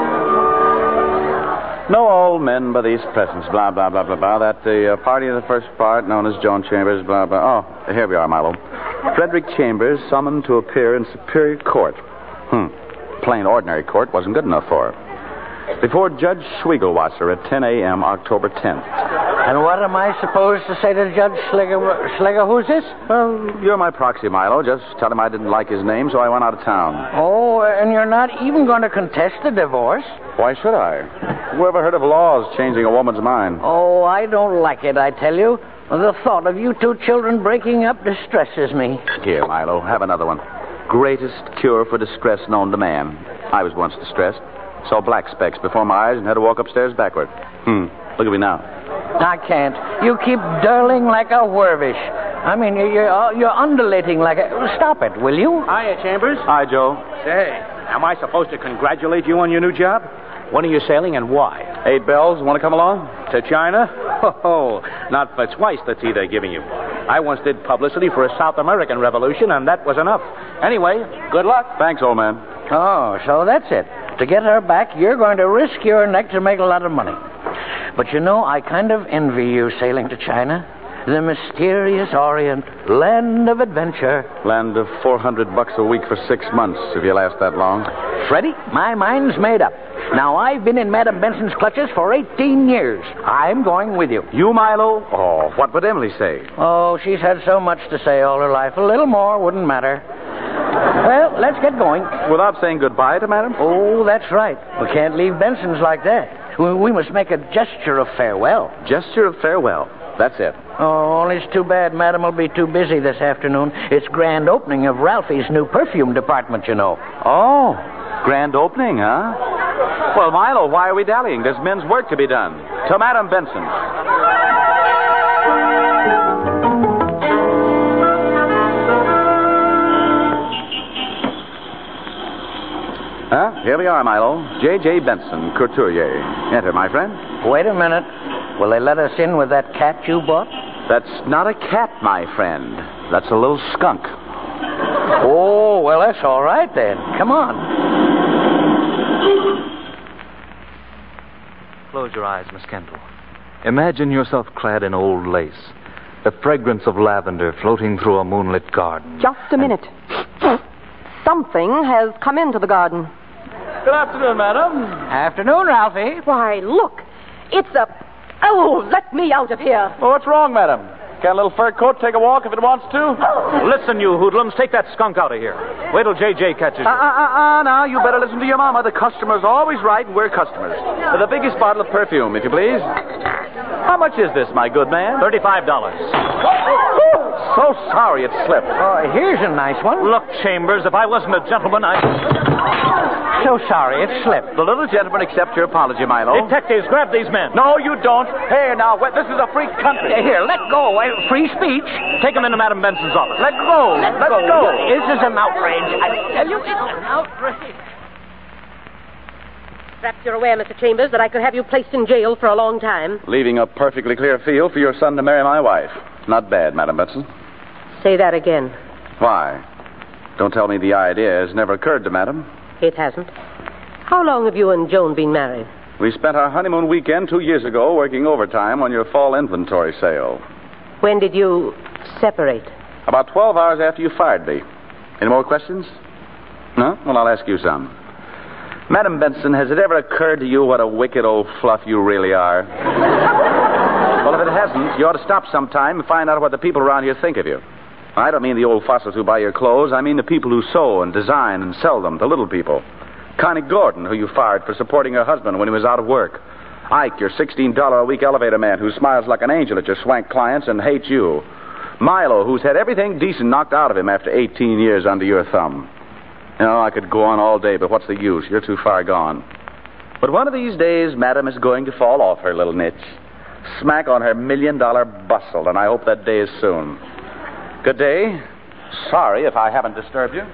No old men by these presents, blah, blah, blah, blah, blah. That the uh, party of the first part, known as Joan Chambers, blah, blah. Oh, here we are, Milo. Frederick Chambers summoned to appear in Superior Court. Hmm. Plain ordinary court wasn't good enough for her. Before Judge Schwiegelwasser at ten a.m., October tenth. And what am I supposed to say to Judge Schlegger? Schlegger, who's this? Well, you're my proxy, Milo. Just tell him I didn't like his name, so I went out of town. Oh, and you're not even going to contest the divorce? Why should I? Who ever heard of laws changing a woman's mind? Oh, I don't like it, I tell you. The thought of you two children breaking up distresses me. Here, Milo, have another one. Greatest cure for distress known to man. I was once distressed. Saw black specks before my eyes and had to walk upstairs backward. Hmm. Look at me now. I can't. You keep dirling like a wervish. I mean, you're, you're undulating like a... Stop it, will you? Hiya, Chambers. Hi, Joe. Say, am I supposed to congratulate you on your new job? When are you sailing and why? Eight bells. Want to come along? To China? Oh, not for twice the tea they're giving you. I once did publicity for a South American revolution, and that was enough. Anyway, good luck. Thanks, old man. Oh, so that's it. To get her back, you're going to risk your neck to make a lot of money. But you know, I kind of envy you sailing to China. The mysterious Orient, land of adventure. Land of four hundred bucks a week for six months, if you last that long. Freddie, my mind's made up. Now, I've been in Madam Benson's clutches for eighteen years. I'm going with you. You, Milo? Oh, what would Emily say? Oh, she's had so much to say all her life. A little more wouldn't matter. Well, let's get going. Without saying goodbye to Madam? Oh, that's right. We can't leave Benson's like that. We, we must make a gesture of farewell. Gesture of farewell. That's it. Oh, only it's too bad Madam will be too busy this afternoon. It's grand opening of Ralphie's new perfume department, you know. Oh, grand opening, huh? Well, Milo, why are we dallying? There's men's work to be done. To Madam Benson. Huh? Here we are, Milo. J J. Benson, couturier. Enter, my friend. Wait a minute. Will they let us in with that cat you bought? That's not a cat, my friend. That's a little skunk. Oh, well, that's all right then. Come on. Close your eyes, Miss Kendall. Imagine yourself clad in old lace, the fragrance of lavender floating through a moonlit garden. Just a minute. Something has come into the garden. Good afternoon, madam. Afternoon, Ralphie. Why, look. It's a... Oh, let me out of here. Well, what's wrong, madam? Can a little fur coat take a walk if it wants to? Listen, you hoodlums, take that skunk out of here. Wait till J J catches you. Ah, ah, ah, ah, now, you better listen to your mama. The customer's always right, and we're customers. For the biggest bottle of perfume, if you please. How much is this, my good man? Thirty-five dollars. So sorry it slipped. Oh, here's a nice one. Look, Chambers, if I wasn't a gentleman, I... So sorry it slipped. The little gentleman accepts your apology, Milo. Detectives, grab these men. No, you don't. Here, now, this is a free country. Here, let go. Free speech. Take him into Madam Benson's office. Let go. Let, let go. go. This is an outrage. I tell you, it's an outrage. Perhaps you're aware, Mister Chambers, that I could have you placed in jail for a long time. Leaving a perfectly clear field for your son to marry my wife. Not bad, Madam Benson. Say that again. Why? Don't tell me the idea has never occurred to Madam. It hasn't. How long have you and Joan been married? We spent our honeymoon weekend two years ago working overtime on your fall inventory sale. When did you separate? About twelve hours after you fired me. Any more questions? No? Well, I'll ask you some. Madam Benson, has it ever occurred to you what a wicked old fluff you really are? Well, if it hasn't, you ought to stop sometime and find out what the people around here think of you. I don't mean the old fossils who buy your clothes. I mean the people who sew and design and sell them, the little people. Connie Gordon, who you fired for supporting her husband when he was out of work. Ike, your sixteen dollars a week elevator man who smiles like an angel at your swank clients and hates you. Milo, who's had everything decent knocked out of him after eighteen years under your thumb. You know, I could go on all day, but what's the use? You're too far gone. But one of these days, Madam is going to fall off her little niche. Smack on her million-dollar bustle, and I hope that day is soon. Good day. Sorry if I haven't disturbed you.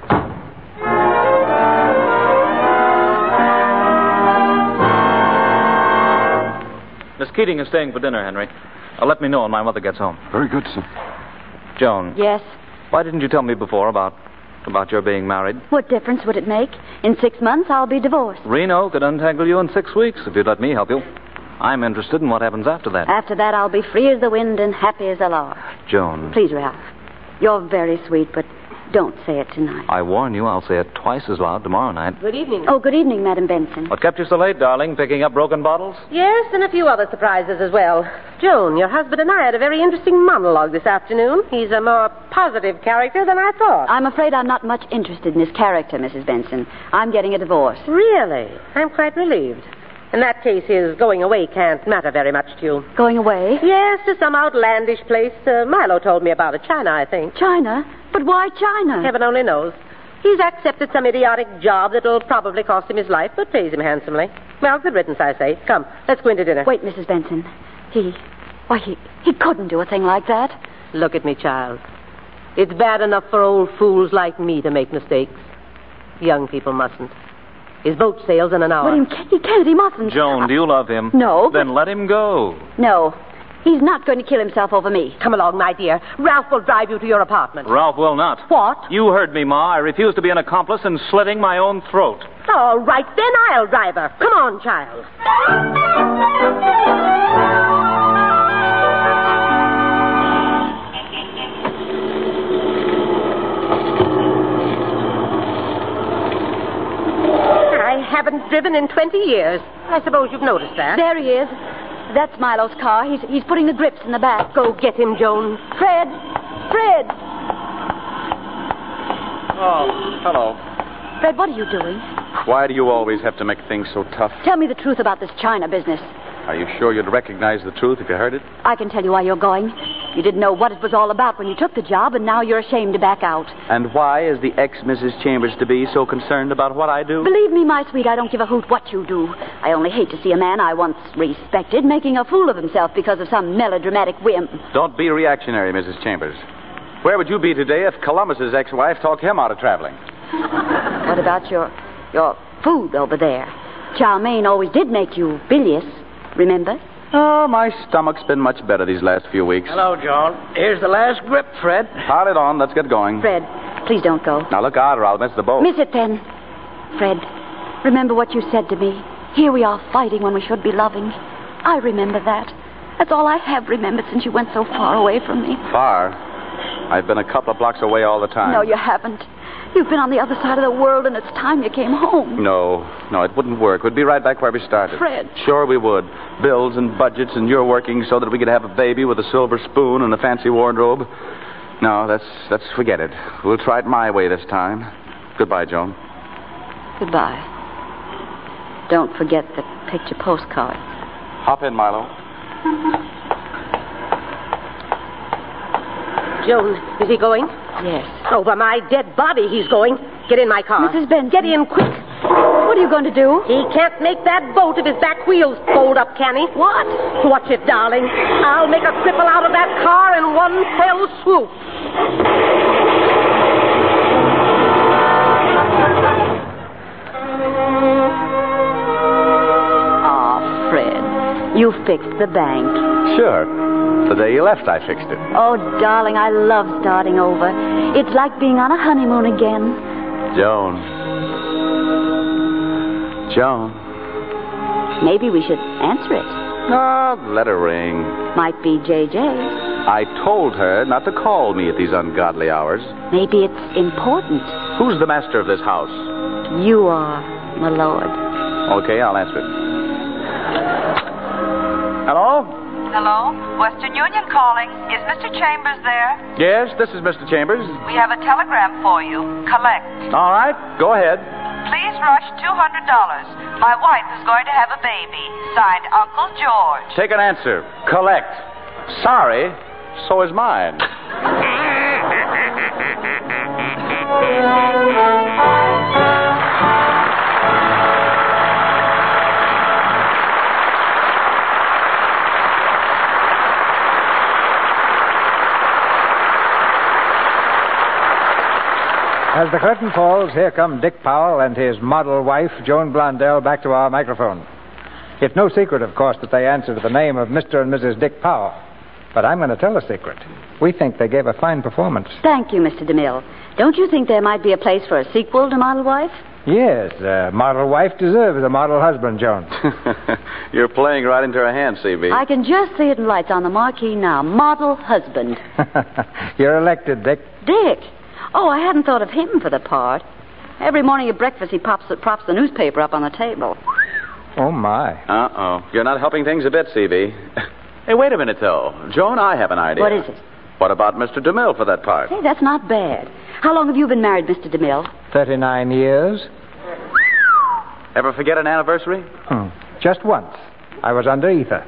Miss Keating is staying for dinner, Henry. Uh, let me know when my mother gets home. Very good, sir. Joan. Yes? Why didn't you tell me before about about your being married? What difference would it make? In six months, I'll be divorced. Reno could untangle you in six weeks if you'd let me help you. I'm interested in what happens after that. After that, I'll be free as the wind and happy as a lark. Joan. Please, Ralph. You're very sweet, but don't say it tonight. I warn you, I'll say it twice as loud tomorrow night. Good evening. Oh, good evening, Madam Benson. What kept you so late, darling? Picking up broken bottles? Yes, and a few other surprises as well. Joan, your husband and I had a very interesting monologue this afternoon. He's a more positive character than I thought. I'm afraid I'm not much interested in his character, Missus Benson. I'm getting a divorce. Really? I'm quite relieved. In that case, his going away can't matter very much to you. Going away? Yes, to some outlandish place. Uh, Milo told me about it. China, I think. China? But why China? Heaven only knows. He's accepted some idiotic job that'll probably cost him his life, but pays him handsomely. Well, good riddance, I say. Come, let's go into dinner. Wait, Missus Benson. He... Why, he, he couldn't do a thing like that. Look at me, child. It's bad enough for old fools like me to make mistakes. Young people mustn't. His boat sails in an hour. But he, he can't, he mustn't. Joan, do you love him? No. Then let him go. No. He's not going to kill himself over me. Come along, my dear. Ralph will drive you to your apartment. Ralph will not. What? You heard me, Ma. I refuse to be an accomplice in slitting my own throat. All right, then I'll drive her. Come on, child. I haven't driven in twenty years. I suppose you've noticed that. There he is. That's Milo's car. He's he's putting the grips in the back. Go get him, Joan. Fred! Fred! Oh, hello. Fred, what are you doing? Why do you always have to make things so tough? Tell me the truth about this China business. Are you sure you'd recognize the truth if you heard it? I can tell you why you're going. You didn't know what it was all about when you took the job, and now you're ashamed to back out. And why is the ex-Missus Chambers-to-be so concerned about what I do? Believe me, my sweet, I don't give a hoot what you do. I only hate to see a man I once respected making a fool of himself because of some melodramatic whim. Don't be reactionary, Missus Chambers. Where would you be today if Columbus's ex-wife talked him out of traveling? What about your your food over there? Chow mein always did make you bilious, remember? Oh, my stomach's been much better these last few weeks. Hello, Joan. Here's the last grip, Fred. Pile it on. Let's get going. Fred, please don't go. Now look out or I'll miss the boat. Miss it then. Fred, remember what you said to me. Here we are fighting when we should be loving. I remember that. That's all I have remembered since you went so far away from me. Far? I've been a couple of blocks away all the time. No, you haven't. You've been on the other side of the world, and it's time you came home. No, no, it wouldn't work. We'd be right back where we started. Fred. Sure we would. Bills and budgets, and you're working so that we could have a baby with a silver spoon and a fancy wardrobe. No, that's, that's, forget it. We'll try it my way this time. Goodbye, Joan. Goodbye. Don't forget the picture postcard. Hop in, Milo. Joan, is he going? Yes. Over my dead body he's going. Get in my car. Missus Benson. Get in quick. What are you going to do? He can't make that boat if his back wheels fold up, can he? What? Watch it, darling. I'll make a cripple out of that car in one fell swoop. Ah, Fred, you fixed the bank. Sure. The day you left, I fixed it. Oh, darling, I love starting over. It's like being on a honeymoon again. Joan. Joan. Maybe we should answer it. No, let her ring. Might be J J. I told her not to call me at these ungodly hours. Maybe it's important. Who's the master of this house? You are, my lord. Okay, I'll answer it. Hello? Hello? Western Union calling. Is Mister Chambers there? Yes, this is Mister Chambers. We have a telegram for you. Collect. All right, go ahead. Please rush two hundred dollars. My wife is going to have a baby. Signed, Uncle George. Take an answer. Collect. Sorry, so is mine. As the curtain falls, here come Dick Powell and his model wife, Joan Blondell, back to our microphone. It's no secret, of course, that they answer to the name of Mister and Missus Dick Powell. But I'm going to tell a secret. We think they gave a fine performance. Thank you, Mister DeMille. Don't you think there might be a place for a sequel to Model Wife? Yes, a model wife deserves a model husband, Joan. You're playing right into her hands, C B. I can just see it in lights on the marquee now. Model husband. You're elected, Dick. Dick? Oh, I hadn't thought of him for the part. Every morning at breakfast, he pops, props the newspaper up on the table. Oh, my. Uh-oh. You're not helping things a bit, C B. Hey, wait a minute, though. Joan, I have an idea. What is it? What about Mister DeMille for that part? Hey, that's not bad. How long have you been married, Mister DeMille? Thirty-nine years. Ever forget an anniversary? Hmm. Just once. I was under ether.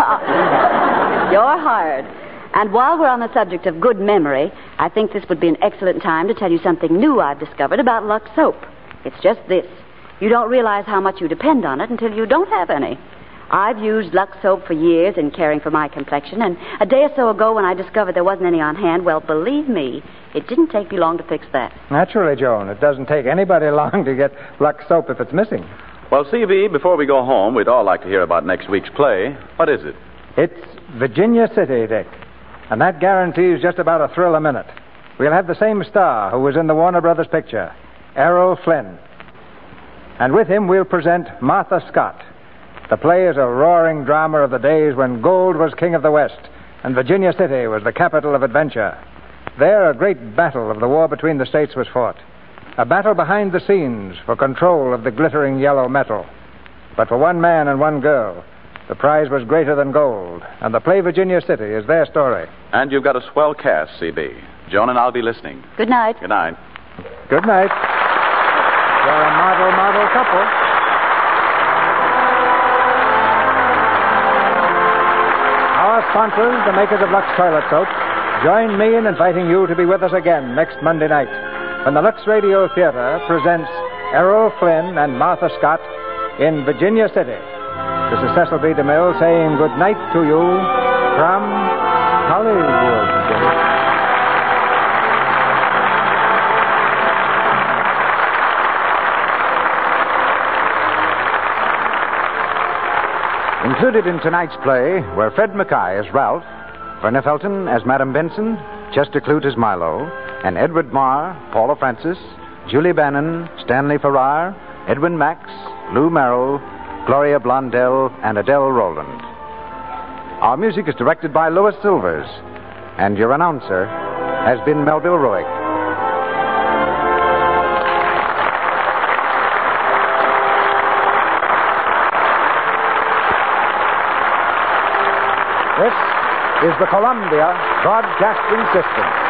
You're hired. And while we're on the subject of good memory, I think this would be an excellent time to tell you something new I've discovered about Lux Soap. It's just this. You don't realize how much you depend on it until you don't have any. I've used Lux Soap for years in caring for my complexion, and a day or so ago when I discovered there wasn't any on hand, well, believe me, it didn't take me long to fix that. Naturally, Joan. It doesn't take anybody long to get Lux Soap if it's missing. Well, C B, before we go home, we'd all like to hear about next week's play. What is it? It's Virginia City, Dick. And that guarantees just about a thrill a minute. We'll have the same star who was in the Warner Brothers picture, Errol Flynn. And with him, we'll present Martha Scott. The play is a roaring drama of the days when gold was king of the West and Virginia City was the capital of adventure. There, a great battle of the war between the states was fought. A battle behind the scenes for control of the glittering yellow metal. But for one man and one girl, the prize was greater than gold, and the play Virginia City is their story. And you've got a swell cast, C B. Joan and I'll be listening. Good night. Good night. Good night. You're a model, model couple. Our sponsors, the makers of Lux Toilet Soap, join me in inviting you to be with us again next Monday night when the Lux Radio Theater presents Errol Flynn and Martha Scott in Virginia City. This is Cecil B. DeMille saying good night to you from Hollywood. Included in tonight's play were Fred Mackay as Ralph, Verna Felton as Madame Benson, Chester Clute as Milo, and Edward Marr, Paula Francis, Julie Bannon, Stanley Farrar, Edwin Max, Lou Merrill, Gloria Blondell, and Adele Rowland. Our music is directed by Louis Silvers, and your announcer has been Melville Ruick. This is the Columbia Broadcasting System.